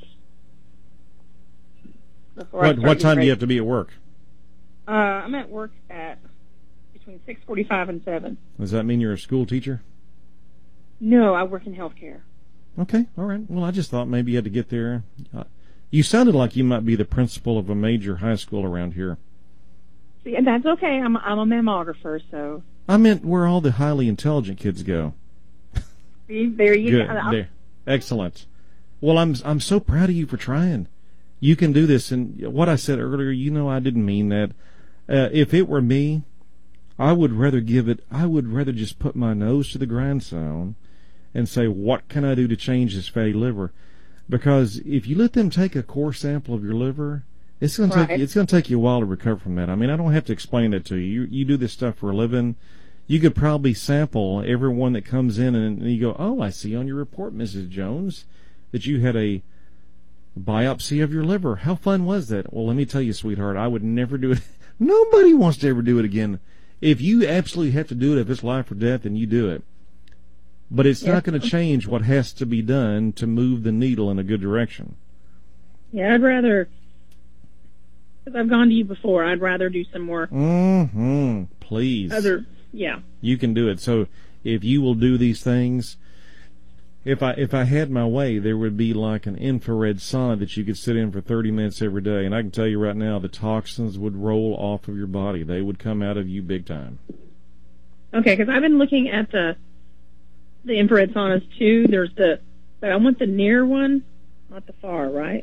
[SPEAKER 3] before I
[SPEAKER 1] What,
[SPEAKER 3] start
[SPEAKER 1] what time
[SPEAKER 3] getting
[SPEAKER 1] do you have
[SPEAKER 3] ready.
[SPEAKER 1] to be at work?
[SPEAKER 3] Uh, I'm at work at between six forty-five and seven.
[SPEAKER 1] Does that mean you're a school teacher?
[SPEAKER 3] No, I work in healthcare.
[SPEAKER 1] Okay, all right. Well, I just thought maybe you had to get there. Uh, you sounded like you might be the principal of a major high school around here.
[SPEAKER 3] See, and that's okay. I'm I'm a mammographer, so
[SPEAKER 1] I meant where all the highly intelligent kids go.
[SPEAKER 3] see, there you
[SPEAKER 1] Good.
[SPEAKER 3] go. I'll-
[SPEAKER 1] There. Excellent. Well, I'm I'm so proud of you for trying. You can do this. And what I said earlier, you know, I didn't mean that. Uh, if it were me, I would rather give it. I would rather just put my nose to the grindstone and say, what can I do to change this fatty liver? Because if you let them take a core sample of your liver, it's going
[SPEAKER 3] Right.
[SPEAKER 1] to take it's going to take you a while to recover from that. I mean, I don't have to explain that to you. You you do this stuff for a living. You could probably sample everyone that comes in, and, and you go, oh, I see on your report, Missus Jones, that you had a biopsy of your liver. How fun was that? Well, let me tell you, sweetheart, I would never do it. Nobody wants to ever do it again. If you absolutely have to do it, if it's life or death, then you do it. But it's
[SPEAKER 3] Yeah.
[SPEAKER 1] not going to change what has to be done to move the needle in a good direction.
[SPEAKER 3] Yeah, I'd rather, because I've gone to you before, I'd rather do some more
[SPEAKER 1] Mm-hmm. Please.
[SPEAKER 3] other, yeah.
[SPEAKER 1] You can do it. So if you will do these things, if I if I had my way, there would be like an infrared sauna that you could sit in for thirty minutes every day. And I can tell you right now, the toxins would roll off of your body. They would come out of you big time.
[SPEAKER 3] Okay, because I've been looking at the the infrared saunas too. There's the, but I want the near one, not the far, right?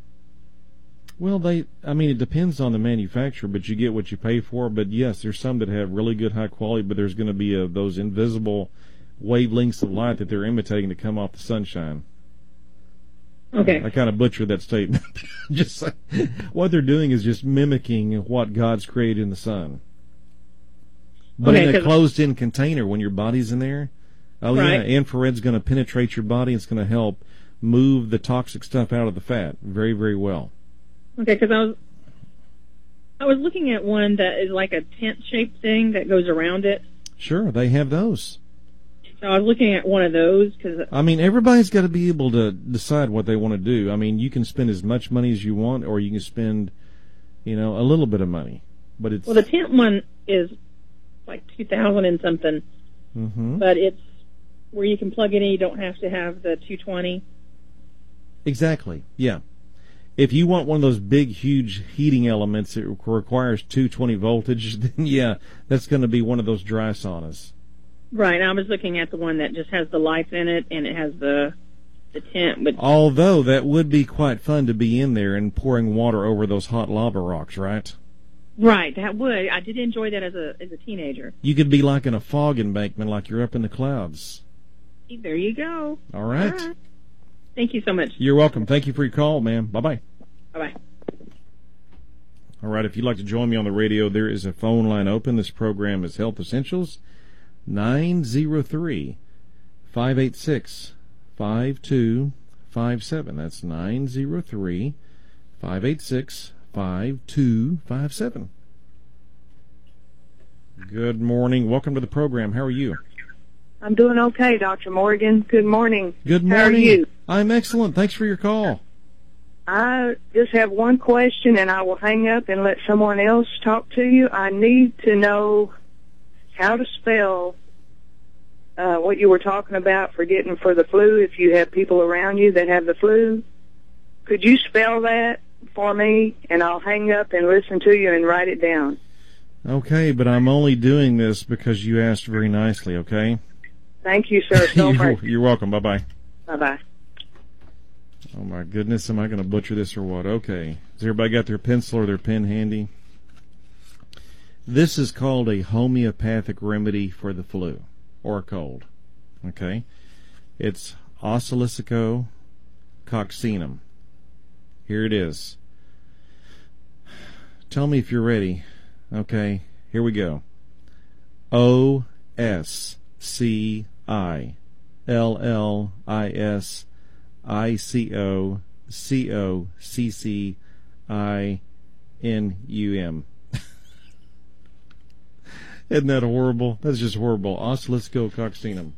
[SPEAKER 1] Well, they, I mean, it depends on the manufacturer, but you get what you pay for. But yes, there's some that have really good high quality, but there's going to be a, those invisible wavelengths of light that they're imitating to come off the sunshine.
[SPEAKER 3] Okay.
[SPEAKER 1] I kind of butchered that statement. Just like, what they're doing is just mimicking what God's created in the sun. But
[SPEAKER 3] Okay,
[SPEAKER 1] in a
[SPEAKER 3] 'cause-
[SPEAKER 1] closed-in container, when your body's in there, oh yeah,
[SPEAKER 3] Right.
[SPEAKER 1] infrared's going to penetrate your body. It's going to help move the toxic stuff out of the fat very, very well.
[SPEAKER 3] Okay, because I was I was looking at one that is like a tent-shaped thing that goes around it.
[SPEAKER 1] Sure, they have those.
[SPEAKER 3] So I was looking at one of those because
[SPEAKER 1] I mean, everybody's got to be able to decide what they want to do. I mean, you can spend as much money as you want, or you can spend, you know, a little bit of money. But it's
[SPEAKER 3] well, the tent one is like two thousand and something,
[SPEAKER 1] hmm
[SPEAKER 3] but it's where you can plug it in. You don't have to have the two twenty.
[SPEAKER 1] Exactly. Yeah. If you want one of those big, huge heating elements that requires two twenty voltage, then yeah, that's going to be one of those dry saunas.
[SPEAKER 3] Right. I was looking at the one that just has the lights in it and it has the the tent. But
[SPEAKER 1] Although that would be quite fun to be in there and pouring water over those hot lava rocks, right?
[SPEAKER 3] right, that would. I did enjoy that as a as a teenager.
[SPEAKER 1] You could be like in a fog embankment, like you're up in the clouds.
[SPEAKER 3] There you go.
[SPEAKER 1] All right.
[SPEAKER 3] All right. Thank you so much.
[SPEAKER 1] You're welcome. Thank you for your call, ma'am. Bye-bye.
[SPEAKER 3] Bye bye.
[SPEAKER 1] All right, if you'd like to join me on the radio, there is a phone line open. This program is Health Essentials, nine zero three, five eight six, five two five seven. That's nine zero three, five eight six, five two five seven. Good morning. Welcome to the program. How are you?
[SPEAKER 4] I'm doing okay, Doctor Morgan. Good morning.
[SPEAKER 1] Good morning.
[SPEAKER 4] How are you?
[SPEAKER 1] I'm excellent. Thanks for your call.
[SPEAKER 4] I just have one question, and I will hang up and let someone else talk to you. I need to know how to spell uh, what you were talking about for getting for the flu if you have people around you that have the flu. Could you spell that for me, and I'll hang up and listen to you and write it down.
[SPEAKER 1] Okay, but I'm only doing this because you asked very nicely, okay?
[SPEAKER 4] Thank you, sir, so
[SPEAKER 1] you're,
[SPEAKER 4] much.
[SPEAKER 1] you're welcome. Bye-bye.
[SPEAKER 4] Bye-bye.
[SPEAKER 1] Oh, my goodness, am I going to butcher this or what? Okay. Has everybody got their pencil or their pen handy? This is called a homeopathic remedy for the flu or a cold, okay? It's Oscillicico coccinum. Here it is. Tell me if you're ready. Okay, here we go. O S C I L L I S I C O C O C C I N U M. Isn't that horrible? That's just horrible. Oscillicico coccinum.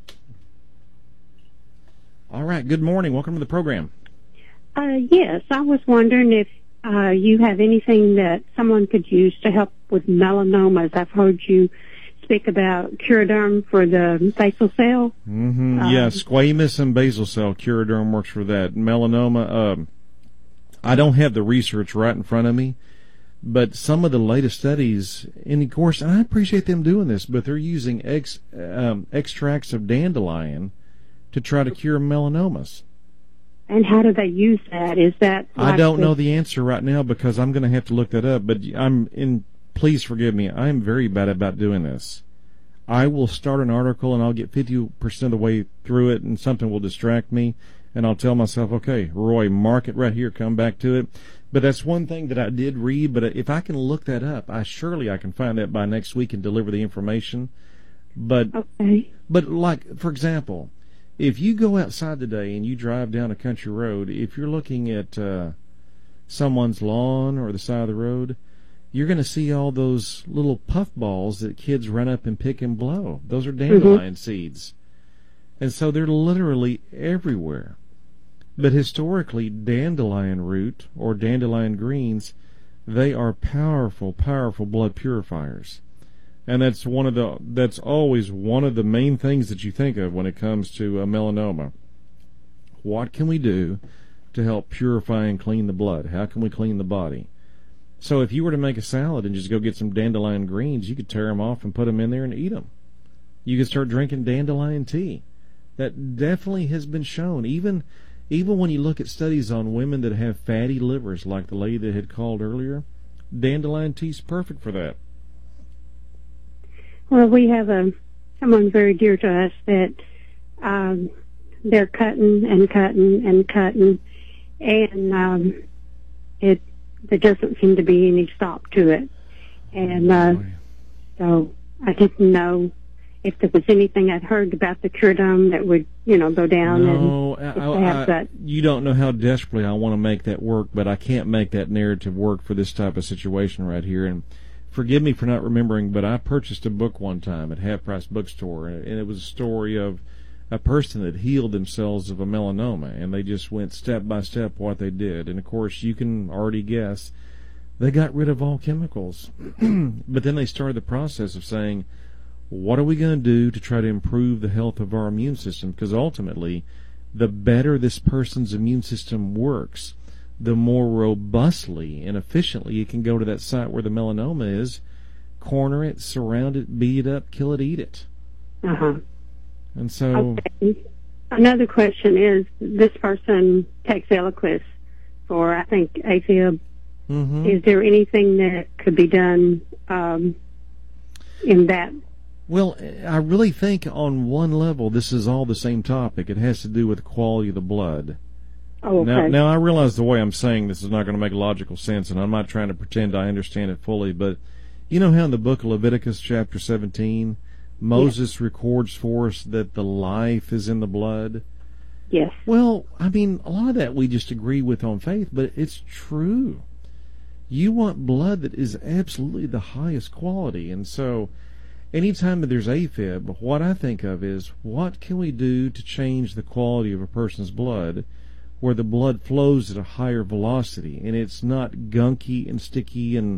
[SPEAKER 1] All right, good morning. Welcome to the program.
[SPEAKER 5] Uh, yes, I was wondering if uh, you have anything that someone could use to help with melanomas. I've heard you speak about Curaderm for the basal cell.
[SPEAKER 1] Mm-hmm.
[SPEAKER 5] Um,
[SPEAKER 1] yeah, squamous and basal cell Curaderm works for that. Melanoma, um, I don't have the research right in front of me, but some of the latest studies, and of course, and I appreciate them doing this, but they're using ex, um, extracts of dandelion to try to cure melanomas.
[SPEAKER 5] And how do they use that? Is that like
[SPEAKER 1] I don't know the answer right now because I'm going to have to look that up. But I'm in. Please forgive me. I am very bad about doing this. I will start an article and I'll get fifty percent of the way through it, and something will distract me, and I'll tell myself, "Okay, Roy, mark it right here. Come back to it." But that's one thing that I did read. But if I can look that up, I surely I can find that by next week and deliver the information. But
[SPEAKER 5] okay.
[SPEAKER 1] But like, for example, if you go outside today and you drive down a country road, if you're looking at uh, someone's lawn or the side of the road, you're going to see all those little puff balls that kids run up and pick and blow. Those are dandelion mm-hmm. seeds. And so they're literally everywhere. But historically, dandelion root or dandelion greens, they are powerful, powerful blood purifiers. And that's one of the that's always one of the main things that you think of when it comes to uh, melanoma. What can we do to help purify and clean the blood? How can we clean the body? So if you were to make a salad and just go get some dandelion greens, you could tear them off and put them in there and eat them. You could start drinking dandelion tea. That definitely has been shown. Even even when you look at studies on women that have fatty livers, like the lady that had called earlier, dandelion tea is perfect for that.
[SPEAKER 5] Well, we have a someone very dear to us that um, they're cutting and cutting and cutting, and um, it there doesn't seem to be any stop to it. And uh, so I didn't know if there was anything I'd heard about the Curaderm that would, you know, go down.
[SPEAKER 1] No,
[SPEAKER 5] and
[SPEAKER 1] I, I, I, that. You don't know how desperately I want to make that work, but I can't make that narrative work for this type of situation right here. And forgive me for not remembering, but I purchased a book one time at Half Price Bookstore, and it was a story of a person that healed themselves of a melanoma, and they just went step by step what they did. And, of course, you can already guess, they got rid of all chemicals. But then they started the process of saying, what are we going to do to try to improve the health of our immune system? Because ultimately, the better this person's immune system works, the more robustly and efficiently it can go to that site where the melanoma is, corner it, surround it, beat it up, kill it, eat it.
[SPEAKER 5] Uh-huh.
[SPEAKER 1] And so...
[SPEAKER 5] Okay. Another question is, this person takes Eliquis for, I think, AFib. Mm-hmm. Is there anything that could be done um, in that?
[SPEAKER 1] Well, I really think on one level this is all the same topic. It has to do with the quality of the blood.
[SPEAKER 5] Oh, okay.
[SPEAKER 1] Now, now I realize the way I'm saying this is not going to make logical sense, and I'm not trying to pretend I understand it fully, but you know how in the book of Leviticus chapter seventeen, Moses yes. records for us that the life is in the blood?
[SPEAKER 5] Yes.
[SPEAKER 1] Well, I mean, a lot of that we just agree with on faith, but it's true. You want blood that is absolutely the highest quality, and so anytime that there's AFib, what I think of is, what can we do to change the quality of a person's blood where the blood flows at a higher velocity, and it's not gunky and sticky, and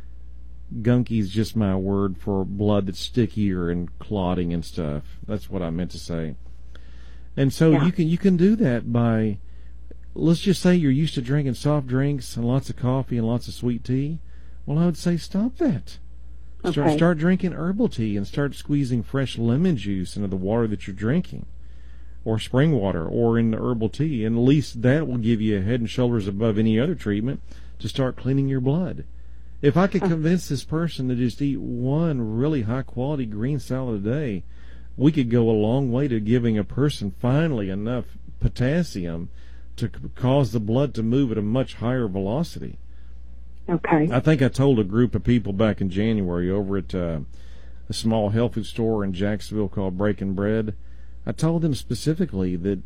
[SPEAKER 1] gunky is just my word for blood that's stickier and clotting and stuff. That's what I meant to say. And so yeah. you can you can do that by, let's just say you're used to drinking soft drinks and lots of coffee and lots of sweet tea. Well, I would say stop that. Start,
[SPEAKER 5] okay.
[SPEAKER 1] start drinking herbal tea and start squeezing fresh lemon juice into the water that you're drinking, or spring water, or in the herbal tea. And at least that will give you a head and shoulders above any other treatment to start cleaning your blood. If I could convince this person to just eat one really high-quality green salad a day, we could go a long way to giving a person finally enough potassium to cause the blood to move at a much higher velocity.
[SPEAKER 5] Okay.
[SPEAKER 1] I think I told a group of people back in January over at uh, a small health food store in Jacksonville called Breaking Bread, I told them specifically that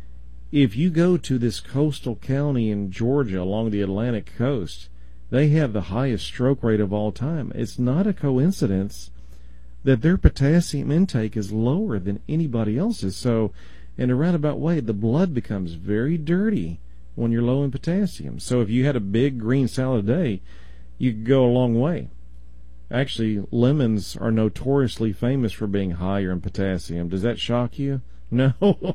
[SPEAKER 1] if you go to this coastal county in Georgia along the Atlantic coast, they have the highest stroke rate of all time. It's not a coincidence that their potassium intake is lower than anybody else's. So in a roundabout way, the blood becomes very dirty when you're low in potassium. So if you had a big green salad a day, you could go a long way. Actually, lemons are notoriously famous for being higher in potassium. Does that shock you? No?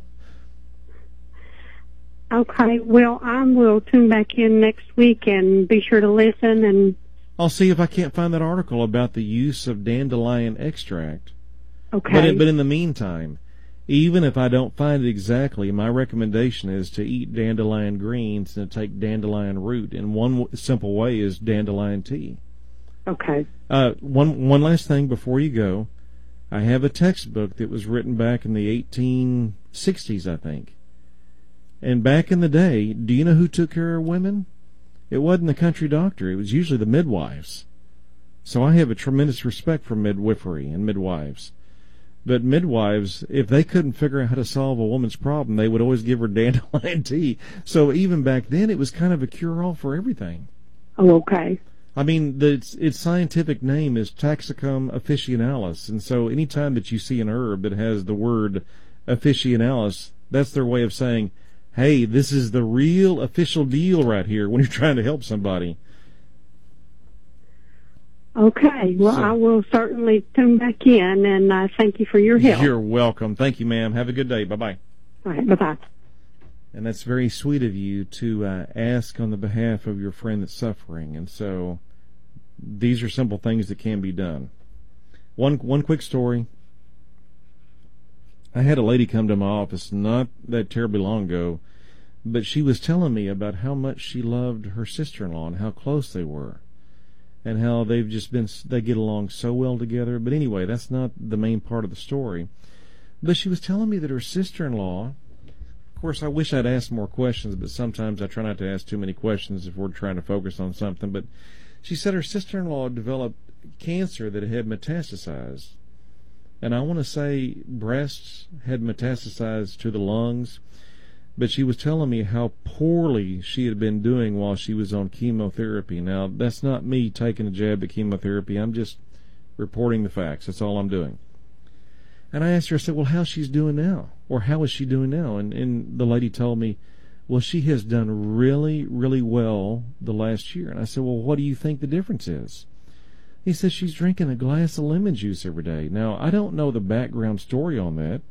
[SPEAKER 5] Okay, well, I will tune back in next week and be sure to listen. And
[SPEAKER 1] I'll see if I can't find that article about the use of dandelion extract.
[SPEAKER 5] Okay.
[SPEAKER 1] But, but in the meantime, even if I don't find it exactly, my recommendation is to eat dandelion greens and to take dandelion root. And one w- simple way is dandelion tea.
[SPEAKER 5] Okay.
[SPEAKER 1] Uh, one one last thing before you go. I have a textbook that was written back in the eighteen sixties, I think. And back in the day, do you know who took care of women? It wasn't the country doctor. It was usually the midwives. So I have a tremendous respect for midwifery and midwives. But midwives, if they couldn't figure out how to solve a woman's problem, they would always give her dandelion tea. So even back then, it was kind of a cure-all for everything.
[SPEAKER 5] Oh, okay.
[SPEAKER 1] I mean, the, its, its scientific name is Taxicum officinalis, and so anytime that you see an herb that has the word officinalis, that's their way of saying, hey, this is the real official deal right here when you're trying to help somebody.
[SPEAKER 5] Okay. Well,
[SPEAKER 1] So-
[SPEAKER 5] I will certainly tune back in, and uh, thank you for your help.
[SPEAKER 1] You're welcome. Thank you, ma'am. Have a good day. Bye-bye.
[SPEAKER 5] All right. Bye-bye.
[SPEAKER 1] And that's very sweet of you to uh, ask on the behalf of your friend that's suffering. And so these are simple things that can be done. One one quick story. I had a lady come to my office not that terribly long ago, but she was telling me about how much she loved her sister-in-law and how close they were, and how they've just been, they get along so well together. But anyway, that's not the main part of the story. But she was telling me that her sister-in-law, of course, I wish I'd asked more questions, but sometimes I try not to ask too many questions if we're trying to focus on something. But she said her sister-in-law developed cancer that had metastasized. And I want to say breasts had metastasized to the lungs, but she was telling me how poorly she had been doing while she was on chemotherapy. Now, that's not me taking a jab at chemotherapy. I'm just reporting the facts. That's all I'm doing. And I asked her, I said, well, how's she doing now? Or how is she doing now? And, and the lady told me, well, she has done really, really well the last year. And I said, well, what do you think the difference is? He says she's drinking a glass of lemon juice every day. Now, I don't know the background story on that,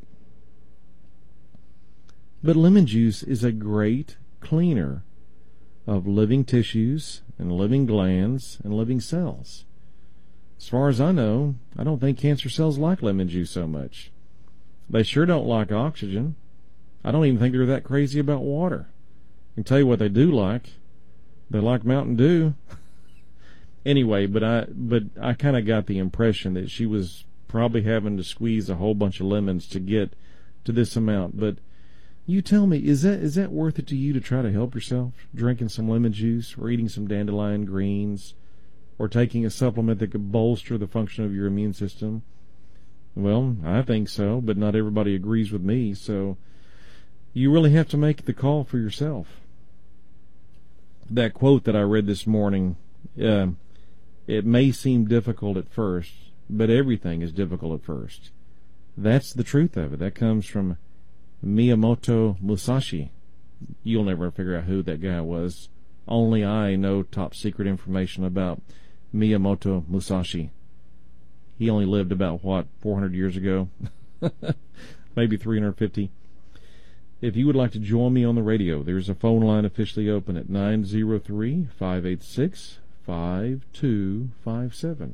[SPEAKER 1] but lemon juice is a great cleaner of living tissues and living glands and living cells. As far as I know, I don't think cancer cells like lemon juice so much. They sure don't like oxygen. I don't even think they're that crazy about water. I can tell you what they do like. They like Mountain Dew. Anyway, but I but I kind of got the impression that she was probably having to squeeze a whole bunch of lemons to get to this amount. But you tell me, is that is that worth it to you to try to help yourself? Drinking some lemon juice or eating some dandelion greens or taking a supplement that could bolster the function of your immune system? Well, I think so, but not everybody agrees with me, so you really have to make the call for yourself. That quote that I read this morning, uh, it may seem difficult at first, but everything is difficult at first. That's the truth of it. That comes from Miyamoto Musashi. You'll never figure out who that guy was. Only I know top secret information about Miyamoto Musashi. He only lived about, what, four hundred years ago? Maybe three hundred fifty. If you would like to join me on the radio, there's a phone line officially open at nine zero three, five eight six, five two five seven.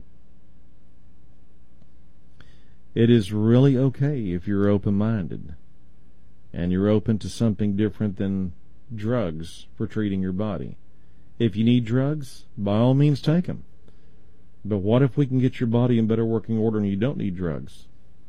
[SPEAKER 1] It is really okay if you're open-minded and you're open to something different than drugs for treating your body. If you need drugs, by all means take them. But what if we can get your body in better working order and you don't need drugs?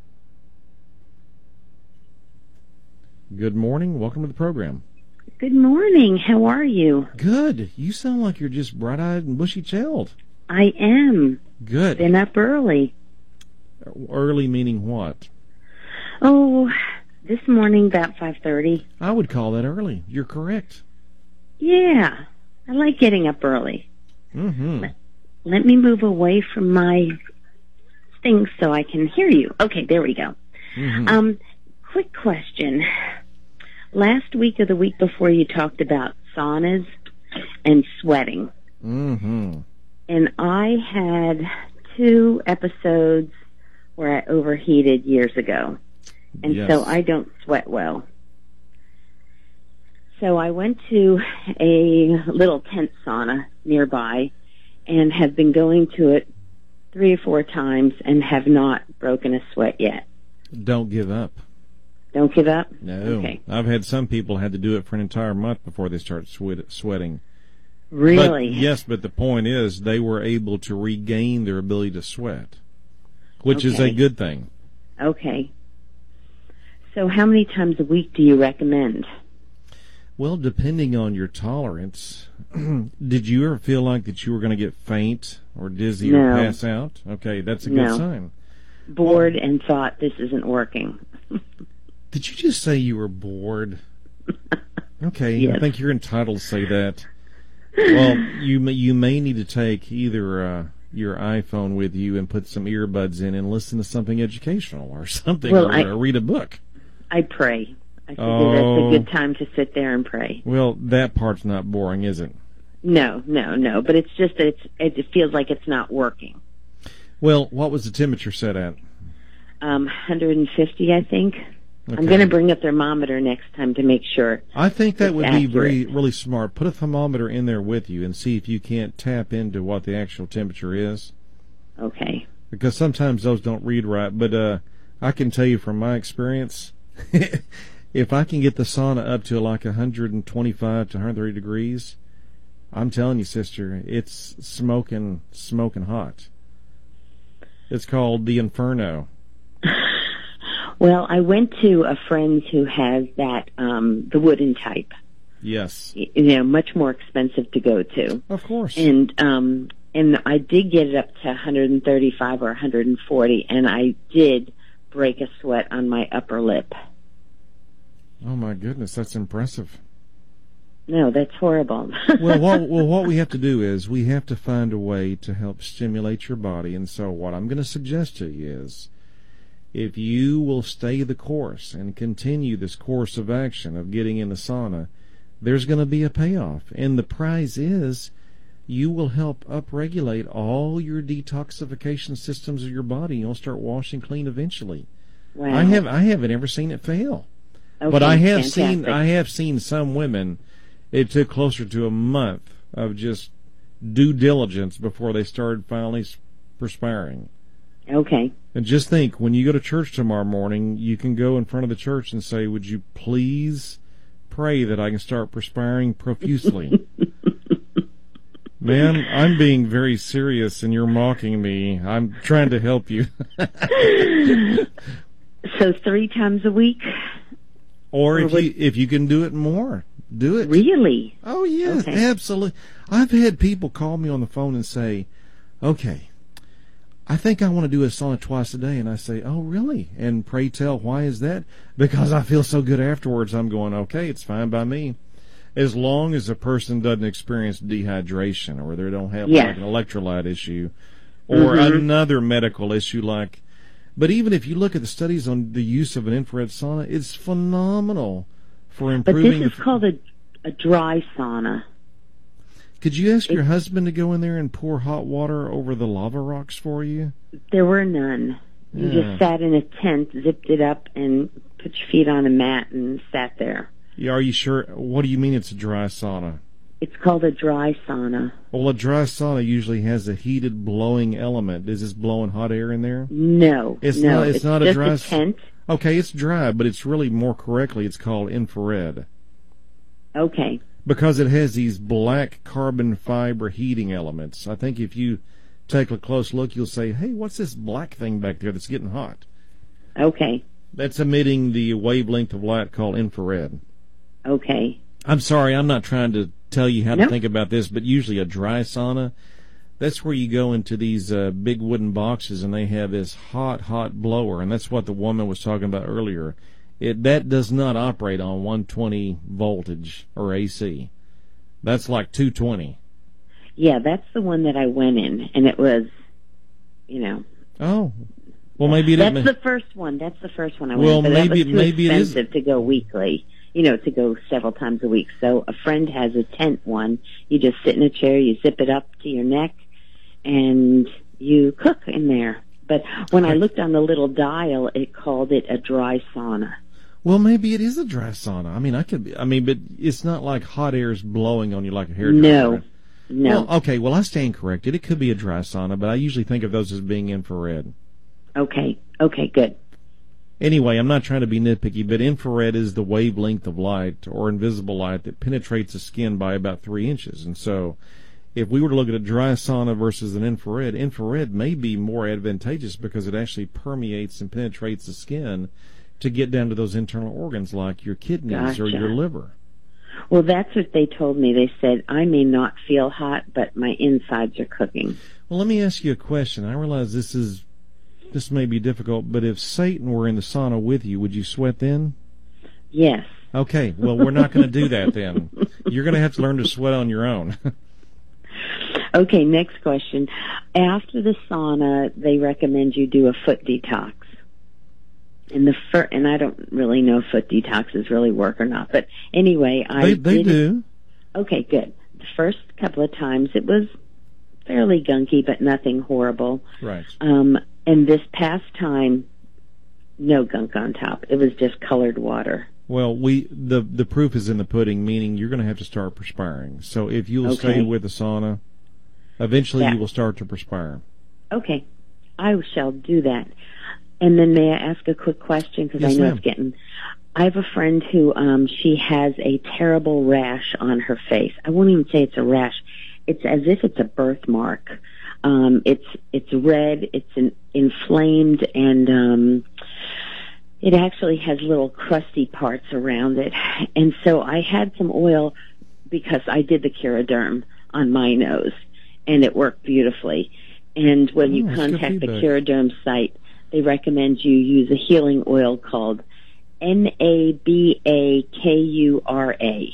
[SPEAKER 1] Good morning. Welcome to the program.
[SPEAKER 6] Good morning. How are you?
[SPEAKER 1] Good. You sound like you're just bright-eyed and bushy-tailed.
[SPEAKER 6] I am.
[SPEAKER 1] Good.
[SPEAKER 6] Been up early.
[SPEAKER 1] Early meaning what?
[SPEAKER 6] Oh, this morning about five thirty.
[SPEAKER 1] I would call that early. You're correct.
[SPEAKER 6] Yeah. I like getting up early.
[SPEAKER 1] Mm-hmm.
[SPEAKER 6] Let, let me move away from my things so I can hear you. Okay, there we go.
[SPEAKER 1] Mm-hmm.
[SPEAKER 6] Um, quick question. Last week or the week before you talked about saunas and sweating.
[SPEAKER 1] Mm-hmm.
[SPEAKER 6] And I had two episodes where I overheated years ago. And
[SPEAKER 1] Yes.
[SPEAKER 6] so I don't sweat well. So I went to a little tent sauna nearby and have been going to it three or four times and have not broken a sweat yet.
[SPEAKER 1] Don't give up.
[SPEAKER 6] Don't give up?
[SPEAKER 1] No.
[SPEAKER 6] Okay.
[SPEAKER 1] I've had some people had to do it for an entire month before they start sweat, sweating.
[SPEAKER 6] Really?
[SPEAKER 1] But, yes, but the point is they were able to regain their ability to sweat, which
[SPEAKER 6] okay.
[SPEAKER 1] is a good thing.
[SPEAKER 6] Okay. So how many times a week do you recommend?
[SPEAKER 1] Well, depending on your tolerance, did you ever feel like that you were going to get faint or dizzy
[SPEAKER 6] no.
[SPEAKER 1] or pass out? Okay, that's a
[SPEAKER 6] no.
[SPEAKER 1] good sign.
[SPEAKER 6] Bored
[SPEAKER 1] well,
[SPEAKER 6] and thought this isn't working.
[SPEAKER 1] Did you just say you were bored? Okay,
[SPEAKER 6] yes.
[SPEAKER 1] I think you're entitled to say that. Well, you may, you may need to take either uh, your iPhone with you and put some earbuds in and listen to something educational or something,
[SPEAKER 6] well,
[SPEAKER 1] or,
[SPEAKER 6] I,
[SPEAKER 1] or read a book.
[SPEAKER 6] I pray. I figure
[SPEAKER 1] oh,
[SPEAKER 6] that's a good time to sit there and pray.
[SPEAKER 1] Well, that part's not boring, is it?
[SPEAKER 6] No, no, no. But it's just that it's, it feels like it's not working.
[SPEAKER 1] Well, what was the temperature set at?
[SPEAKER 6] Um, one hundred fifty, I think.
[SPEAKER 1] Okay.
[SPEAKER 6] I'm going to bring a thermometer next time to make sure.
[SPEAKER 1] I think that would be
[SPEAKER 6] accurate.
[SPEAKER 1] very, really smart. Put a thermometer in there with you and see if you can't tap into what the actual temperature is.
[SPEAKER 6] Okay.
[SPEAKER 1] Because sometimes those don't read right. But uh, I can tell you from my experience, if I can get the sauna up to like one hundred twenty-five to one hundred thirty degrees, I'm telling you, sister, it's smoking, smoking hot. It's called the Inferno.
[SPEAKER 6] Well, I went to a friend's who has that, um, the wooden type.
[SPEAKER 1] Yes.
[SPEAKER 6] You know, much more expensive to go to.
[SPEAKER 1] Of course.
[SPEAKER 6] And, um, and I did get it up to one hundred thirty-five or one hundred forty, and I did break a sweat on my upper lip.
[SPEAKER 1] Oh my goodness, that's impressive.
[SPEAKER 6] No, that's horrible.
[SPEAKER 1] well, what, well, what we have to do is we have to find a way to help stimulate your body. And so what I'm going to suggest to you is if you will stay the course and continue this course of action of getting in the sauna, there's going to be a payoff. And the prize is you will help upregulate all your detoxification systems of your body. You'll start washing clean eventually.
[SPEAKER 6] Wow.
[SPEAKER 1] I have I haven't ever seen it fail.
[SPEAKER 6] Okay,
[SPEAKER 1] but I have
[SPEAKER 6] fantastic.
[SPEAKER 1] seen I have seen some women, it took closer to a month of just due diligence before they started finally perspiring.
[SPEAKER 6] Okay.
[SPEAKER 1] And just think, when you go to church tomorrow morning, you can go in front of the church and say, would you please pray that I can start perspiring profusely? Ma'am, I'm being very serious and you're mocking me. I'm trying to help you.
[SPEAKER 6] So three times a week?
[SPEAKER 1] Or,
[SPEAKER 6] or
[SPEAKER 1] if
[SPEAKER 6] would...
[SPEAKER 1] you if you can do it more, do it.
[SPEAKER 6] Really?
[SPEAKER 1] Oh, yes,
[SPEAKER 6] okay.
[SPEAKER 1] absolutely. I've had people call me on the phone and say, okay, I think I want to do a sauna twice a day. And I say, oh, really? And pray tell, why is that? Because I feel so good afterwards. I'm going, okay, it's fine by me. As long as a person doesn't experience dehydration or they don't have
[SPEAKER 6] yes.
[SPEAKER 1] like an electrolyte issue or
[SPEAKER 6] mm-hmm.
[SPEAKER 1] another medical issue like... But even if you look at the studies on the use of an infrared sauna, it's phenomenal for improving...
[SPEAKER 6] But this is
[SPEAKER 1] the...
[SPEAKER 6] called a, a dry sauna.
[SPEAKER 1] Could you ask
[SPEAKER 6] it...
[SPEAKER 1] your husband to go in there and pour hot water over the lava rocks for you?
[SPEAKER 6] There were none. You
[SPEAKER 1] yeah.
[SPEAKER 6] just sat in a tent, zipped it up, and put your feet on a mat and sat there.
[SPEAKER 1] Yeah, are you sure? What do you mean it's a dry sauna?
[SPEAKER 6] It's called a dry sauna.
[SPEAKER 1] Well, a dry sauna usually has a heated blowing element. Is this blowing hot air in there?
[SPEAKER 6] No,
[SPEAKER 1] it's
[SPEAKER 6] no.
[SPEAKER 1] Not, it's,
[SPEAKER 6] it's
[SPEAKER 1] not
[SPEAKER 6] just
[SPEAKER 1] a dry
[SPEAKER 6] a tent.
[SPEAKER 1] Okay, it's dry, but it's really more correctly, it's called infrared.
[SPEAKER 6] Okay.
[SPEAKER 1] Because it has these black carbon fiber heating elements. I think if you take a close look, you'll say, hey, what's this black thing back there that's getting hot?
[SPEAKER 6] Okay.
[SPEAKER 1] That's emitting the wavelength of light called infrared.
[SPEAKER 6] Okay.
[SPEAKER 1] I'm sorry, I'm not trying to tell you how
[SPEAKER 6] nope.
[SPEAKER 1] to think about this, but usually a dry sauna, that's where you go into these uh, big wooden boxes and they have this hot, hot blower, and that's what the woman was talking about earlier. It that does not operate on one twenty voltage or A C. That's like two twenty.
[SPEAKER 6] Yeah, that's the one that I went in, and it was, you know.
[SPEAKER 1] Oh, well, maybe it
[SPEAKER 6] that's
[SPEAKER 1] may...
[SPEAKER 6] the first one. That's the first one I went
[SPEAKER 1] well,
[SPEAKER 6] in. But
[SPEAKER 1] maybe
[SPEAKER 6] that was too
[SPEAKER 1] maybe
[SPEAKER 6] expensive
[SPEAKER 1] it is
[SPEAKER 6] to go weekly. You know, to go several times a week. So a friend has a tent one. You just sit in a chair, you zip it up to your neck, and you cook in there. But when I looked on the little dial, it called it a dry sauna.
[SPEAKER 1] Well, maybe it is a dry sauna. I mean, I could. Be, I mean, but it's not like hot air is blowing on you like a hairdryer.
[SPEAKER 6] No, no.
[SPEAKER 1] Well, okay. Well, I stand corrected. It could be a dry sauna, but I usually think of those as being infrared.
[SPEAKER 6] Okay. Okay. Good.
[SPEAKER 1] Anyway, I'm not trying to be nitpicky, but infrared is the wavelength of light or invisible light that penetrates the skin by about three inches. And so if we were to look at a dry sauna versus an infrared, infrared may be more advantageous because it actually permeates and penetrates the skin to get down to those internal organs like your kidneys
[SPEAKER 6] Gotcha.
[SPEAKER 1] or your liver.
[SPEAKER 6] Well, that's what they told me. They said, I may not feel hot, but my insides are cooking.
[SPEAKER 1] Well, let me ask you a question. I realize this is this may be difficult, but if Satan were in the sauna with you, would you sweat then?
[SPEAKER 6] Yes.
[SPEAKER 1] Okay, well, we're not going to do that then. You're going to have to learn to sweat on your own.
[SPEAKER 6] Okay, next question. After the sauna, they recommend you do a foot detox. And the fir- and I don't really know if foot detoxes really work or not, but anyway, I
[SPEAKER 1] They, they
[SPEAKER 6] did
[SPEAKER 1] do.
[SPEAKER 6] Okay, good. The first couple of times it was fairly gunky, but nothing horrible.
[SPEAKER 1] Right.
[SPEAKER 6] Um, and this past time, no gunk on top. It was just colored water.
[SPEAKER 1] Well, we the the proof is in the pudding, meaning you're going to have to start perspiring. So if you'll
[SPEAKER 6] Okay.
[SPEAKER 1] stay with the sauna, eventually
[SPEAKER 6] Yeah.
[SPEAKER 1] you will start to perspire.
[SPEAKER 6] Okay, I shall do that. And then may I ask a quick question, because
[SPEAKER 1] Yes,
[SPEAKER 6] I know
[SPEAKER 1] ma'am.
[SPEAKER 6] it's getting... I have a friend who, um, she has a terrible rash on her face. I won't even say it's a rash. It's as if it's a birthmark. Um, it's it's red, it's an, inflamed, and um, it actually has little crusty parts around it. And so I had some oil because I did the Curaderm on my nose, and it worked beautifully. And when you
[SPEAKER 1] Oh, that's good
[SPEAKER 6] contact the
[SPEAKER 1] feedback.
[SPEAKER 6] Curaderm site, they recommend you use a healing oil called N A B A K U R A.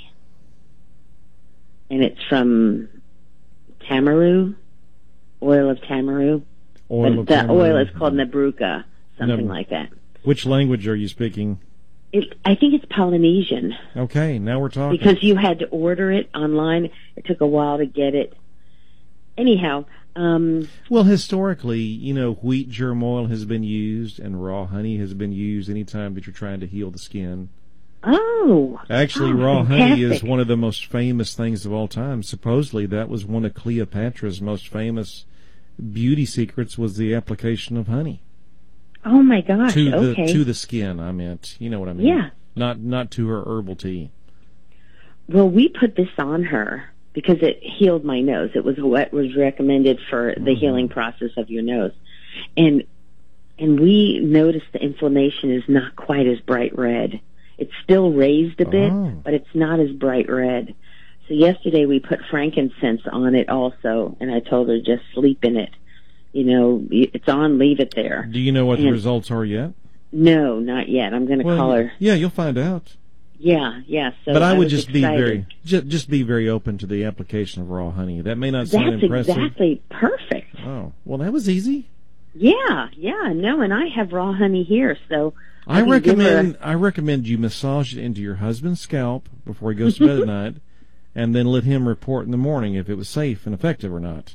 [SPEAKER 6] And it's from Tamaru, oil of Tamaru.
[SPEAKER 1] Oil
[SPEAKER 6] But
[SPEAKER 1] of
[SPEAKER 6] the
[SPEAKER 1] tamarind.
[SPEAKER 6] oil is called Nabruka, something
[SPEAKER 1] Nab-
[SPEAKER 6] like that.
[SPEAKER 1] Which language are you speaking?
[SPEAKER 6] It, I think it's Polynesian,
[SPEAKER 1] Okay, now we're talking.
[SPEAKER 6] because you had to order it online. It took a while to get it. Anyhow, um,
[SPEAKER 1] Well, historically, you know, wheat germ oil has been used and raw honey has been used anytime that you're trying to heal the skin.
[SPEAKER 6] oh.
[SPEAKER 1] Actually,
[SPEAKER 6] oh,
[SPEAKER 1] raw honey is
[SPEAKER 6] fantastic.
[SPEAKER 1] one of the most famous things of all time. Supposedly, that was one of Cleopatra's most famous beauty secrets, was the application of honey
[SPEAKER 6] Oh, my gosh,
[SPEAKER 1] to the
[SPEAKER 6] okay.
[SPEAKER 1] to the skin. I meant, you know what I mean?
[SPEAKER 6] Yeah.
[SPEAKER 1] Not not to her herbal tea.
[SPEAKER 6] Well, we put this on her because it healed my nose. It was what was recommended for the
[SPEAKER 1] Mhm.
[SPEAKER 6] healing process of your nose. And and we noticed the inflammation is not quite as bright red. It's still raised a bit,
[SPEAKER 1] Oh.
[SPEAKER 6] but it's not as bright red. So yesterday we put frankincense on it also, and I told her just sleep in it. You know, it's on, leave it there.
[SPEAKER 1] Do you know what the
[SPEAKER 6] And-
[SPEAKER 1] results are yet?
[SPEAKER 6] No, not yet. I'm going to
[SPEAKER 1] Well,
[SPEAKER 6] call her.
[SPEAKER 1] yeah, you'll find out.
[SPEAKER 6] Yeah, yeah. So
[SPEAKER 1] but I would
[SPEAKER 6] was
[SPEAKER 1] just be
[SPEAKER 6] excited.
[SPEAKER 1] very, just, just be very open to the application of raw honey. That may not sound
[SPEAKER 6] That's
[SPEAKER 1] impressive.
[SPEAKER 6] exactly perfect.
[SPEAKER 1] Oh, well, that was easy.
[SPEAKER 6] Yeah, yeah, no, and I have raw honey here, so
[SPEAKER 1] I,
[SPEAKER 6] I can give her
[SPEAKER 1] recommend I recommend you massage it into your husband's scalp before he goes to bed at night, and then let him report in the morning if it was safe and effective or not.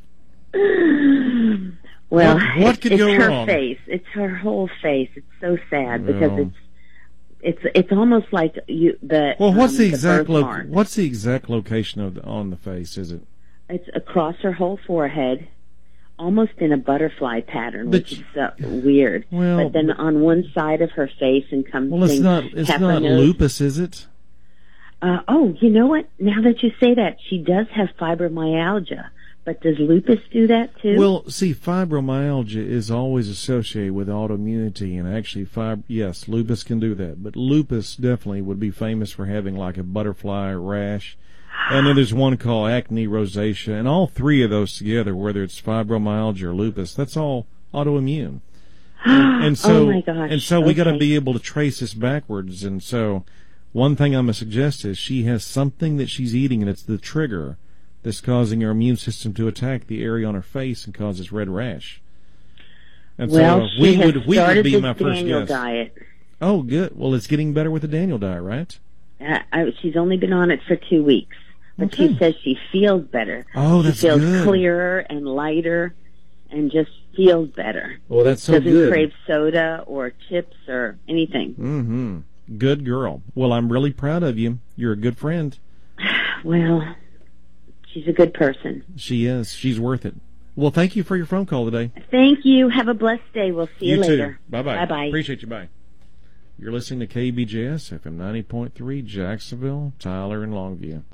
[SPEAKER 6] well,
[SPEAKER 1] What- what could
[SPEAKER 6] it's
[SPEAKER 1] go
[SPEAKER 6] her
[SPEAKER 1] wrong?
[SPEAKER 6] face. It's her whole face. It's so sad because
[SPEAKER 1] Well.
[SPEAKER 6] it's it's it's almost like you the
[SPEAKER 1] Well, what's
[SPEAKER 6] um,
[SPEAKER 1] the exact lo-
[SPEAKER 6] birthmark.
[SPEAKER 1] what's the exact location of the, on the face? Is it?
[SPEAKER 6] It's across her whole forehead, almost in a butterfly pattern,
[SPEAKER 1] But
[SPEAKER 6] which is so weird.
[SPEAKER 1] Well,
[SPEAKER 6] but then on one side of her face and comes
[SPEAKER 1] Well, it's
[SPEAKER 6] things-
[SPEAKER 1] not it's
[SPEAKER 6] half her
[SPEAKER 1] not
[SPEAKER 6] nose.
[SPEAKER 1] lupus, is it?
[SPEAKER 6] Uh, oh, you know what? Now that you say that, she does have fibromyalgia. But does lupus do that too?
[SPEAKER 1] Well, see, fibromyalgia is always associated with autoimmunity, and actually, fib- yes, lupus can do that. But lupus definitely would be famous for having like a butterfly rash. And then there's one called acne rosacea, and all three of those together, whether it's fibromyalgia or lupus, that's all autoimmune. And, and so,
[SPEAKER 6] oh my gosh.
[SPEAKER 1] and so we got to
[SPEAKER 6] Okay.
[SPEAKER 1] be able to trace this backwards. And so, one thing I'm gonna suggest is she has something that she's eating, and it's the trigger that's causing her immune system to attack the area on her face and cause this red rash. And
[SPEAKER 6] well,
[SPEAKER 1] so
[SPEAKER 6] she
[SPEAKER 1] we
[SPEAKER 6] has
[SPEAKER 1] would we
[SPEAKER 6] started
[SPEAKER 1] would be
[SPEAKER 6] this
[SPEAKER 1] my first
[SPEAKER 6] Daniel
[SPEAKER 1] guess.
[SPEAKER 6] diet.
[SPEAKER 1] Oh, good. Well, it's getting better with the Daniel diet, right?
[SPEAKER 6] Uh, I, she's only been on it for two weeks, but
[SPEAKER 1] Okay.
[SPEAKER 6] she says she feels better.
[SPEAKER 1] Oh, that's
[SPEAKER 6] she feels
[SPEAKER 1] good.
[SPEAKER 6] clearer and lighter, and just feels better.
[SPEAKER 1] Well, that's so
[SPEAKER 6] Doesn't
[SPEAKER 1] good.
[SPEAKER 6] crave soda or chips or anything.
[SPEAKER 1] Mm-hmm. Good girl. Well, I'm really proud of you. You're a good friend.
[SPEAKER 6] Well, she's a good person.
[SPEAKER 1] She is. She's worth it. Well, thank you for your phone call today.
[SPEAKER 6] Thank you. Have a blessed day. We'll see you,
[SPEAKER 1] You
[SPEAKER 6] later.
[SPEAKER 1] too. Bye-bye.
[SPEAKER 6] Bye-bye.
[SPEAKER 1] Appreciate you. Bye. You're listening to K B J S, F M ninety point three, Jacksonville, Tyler, and Longview.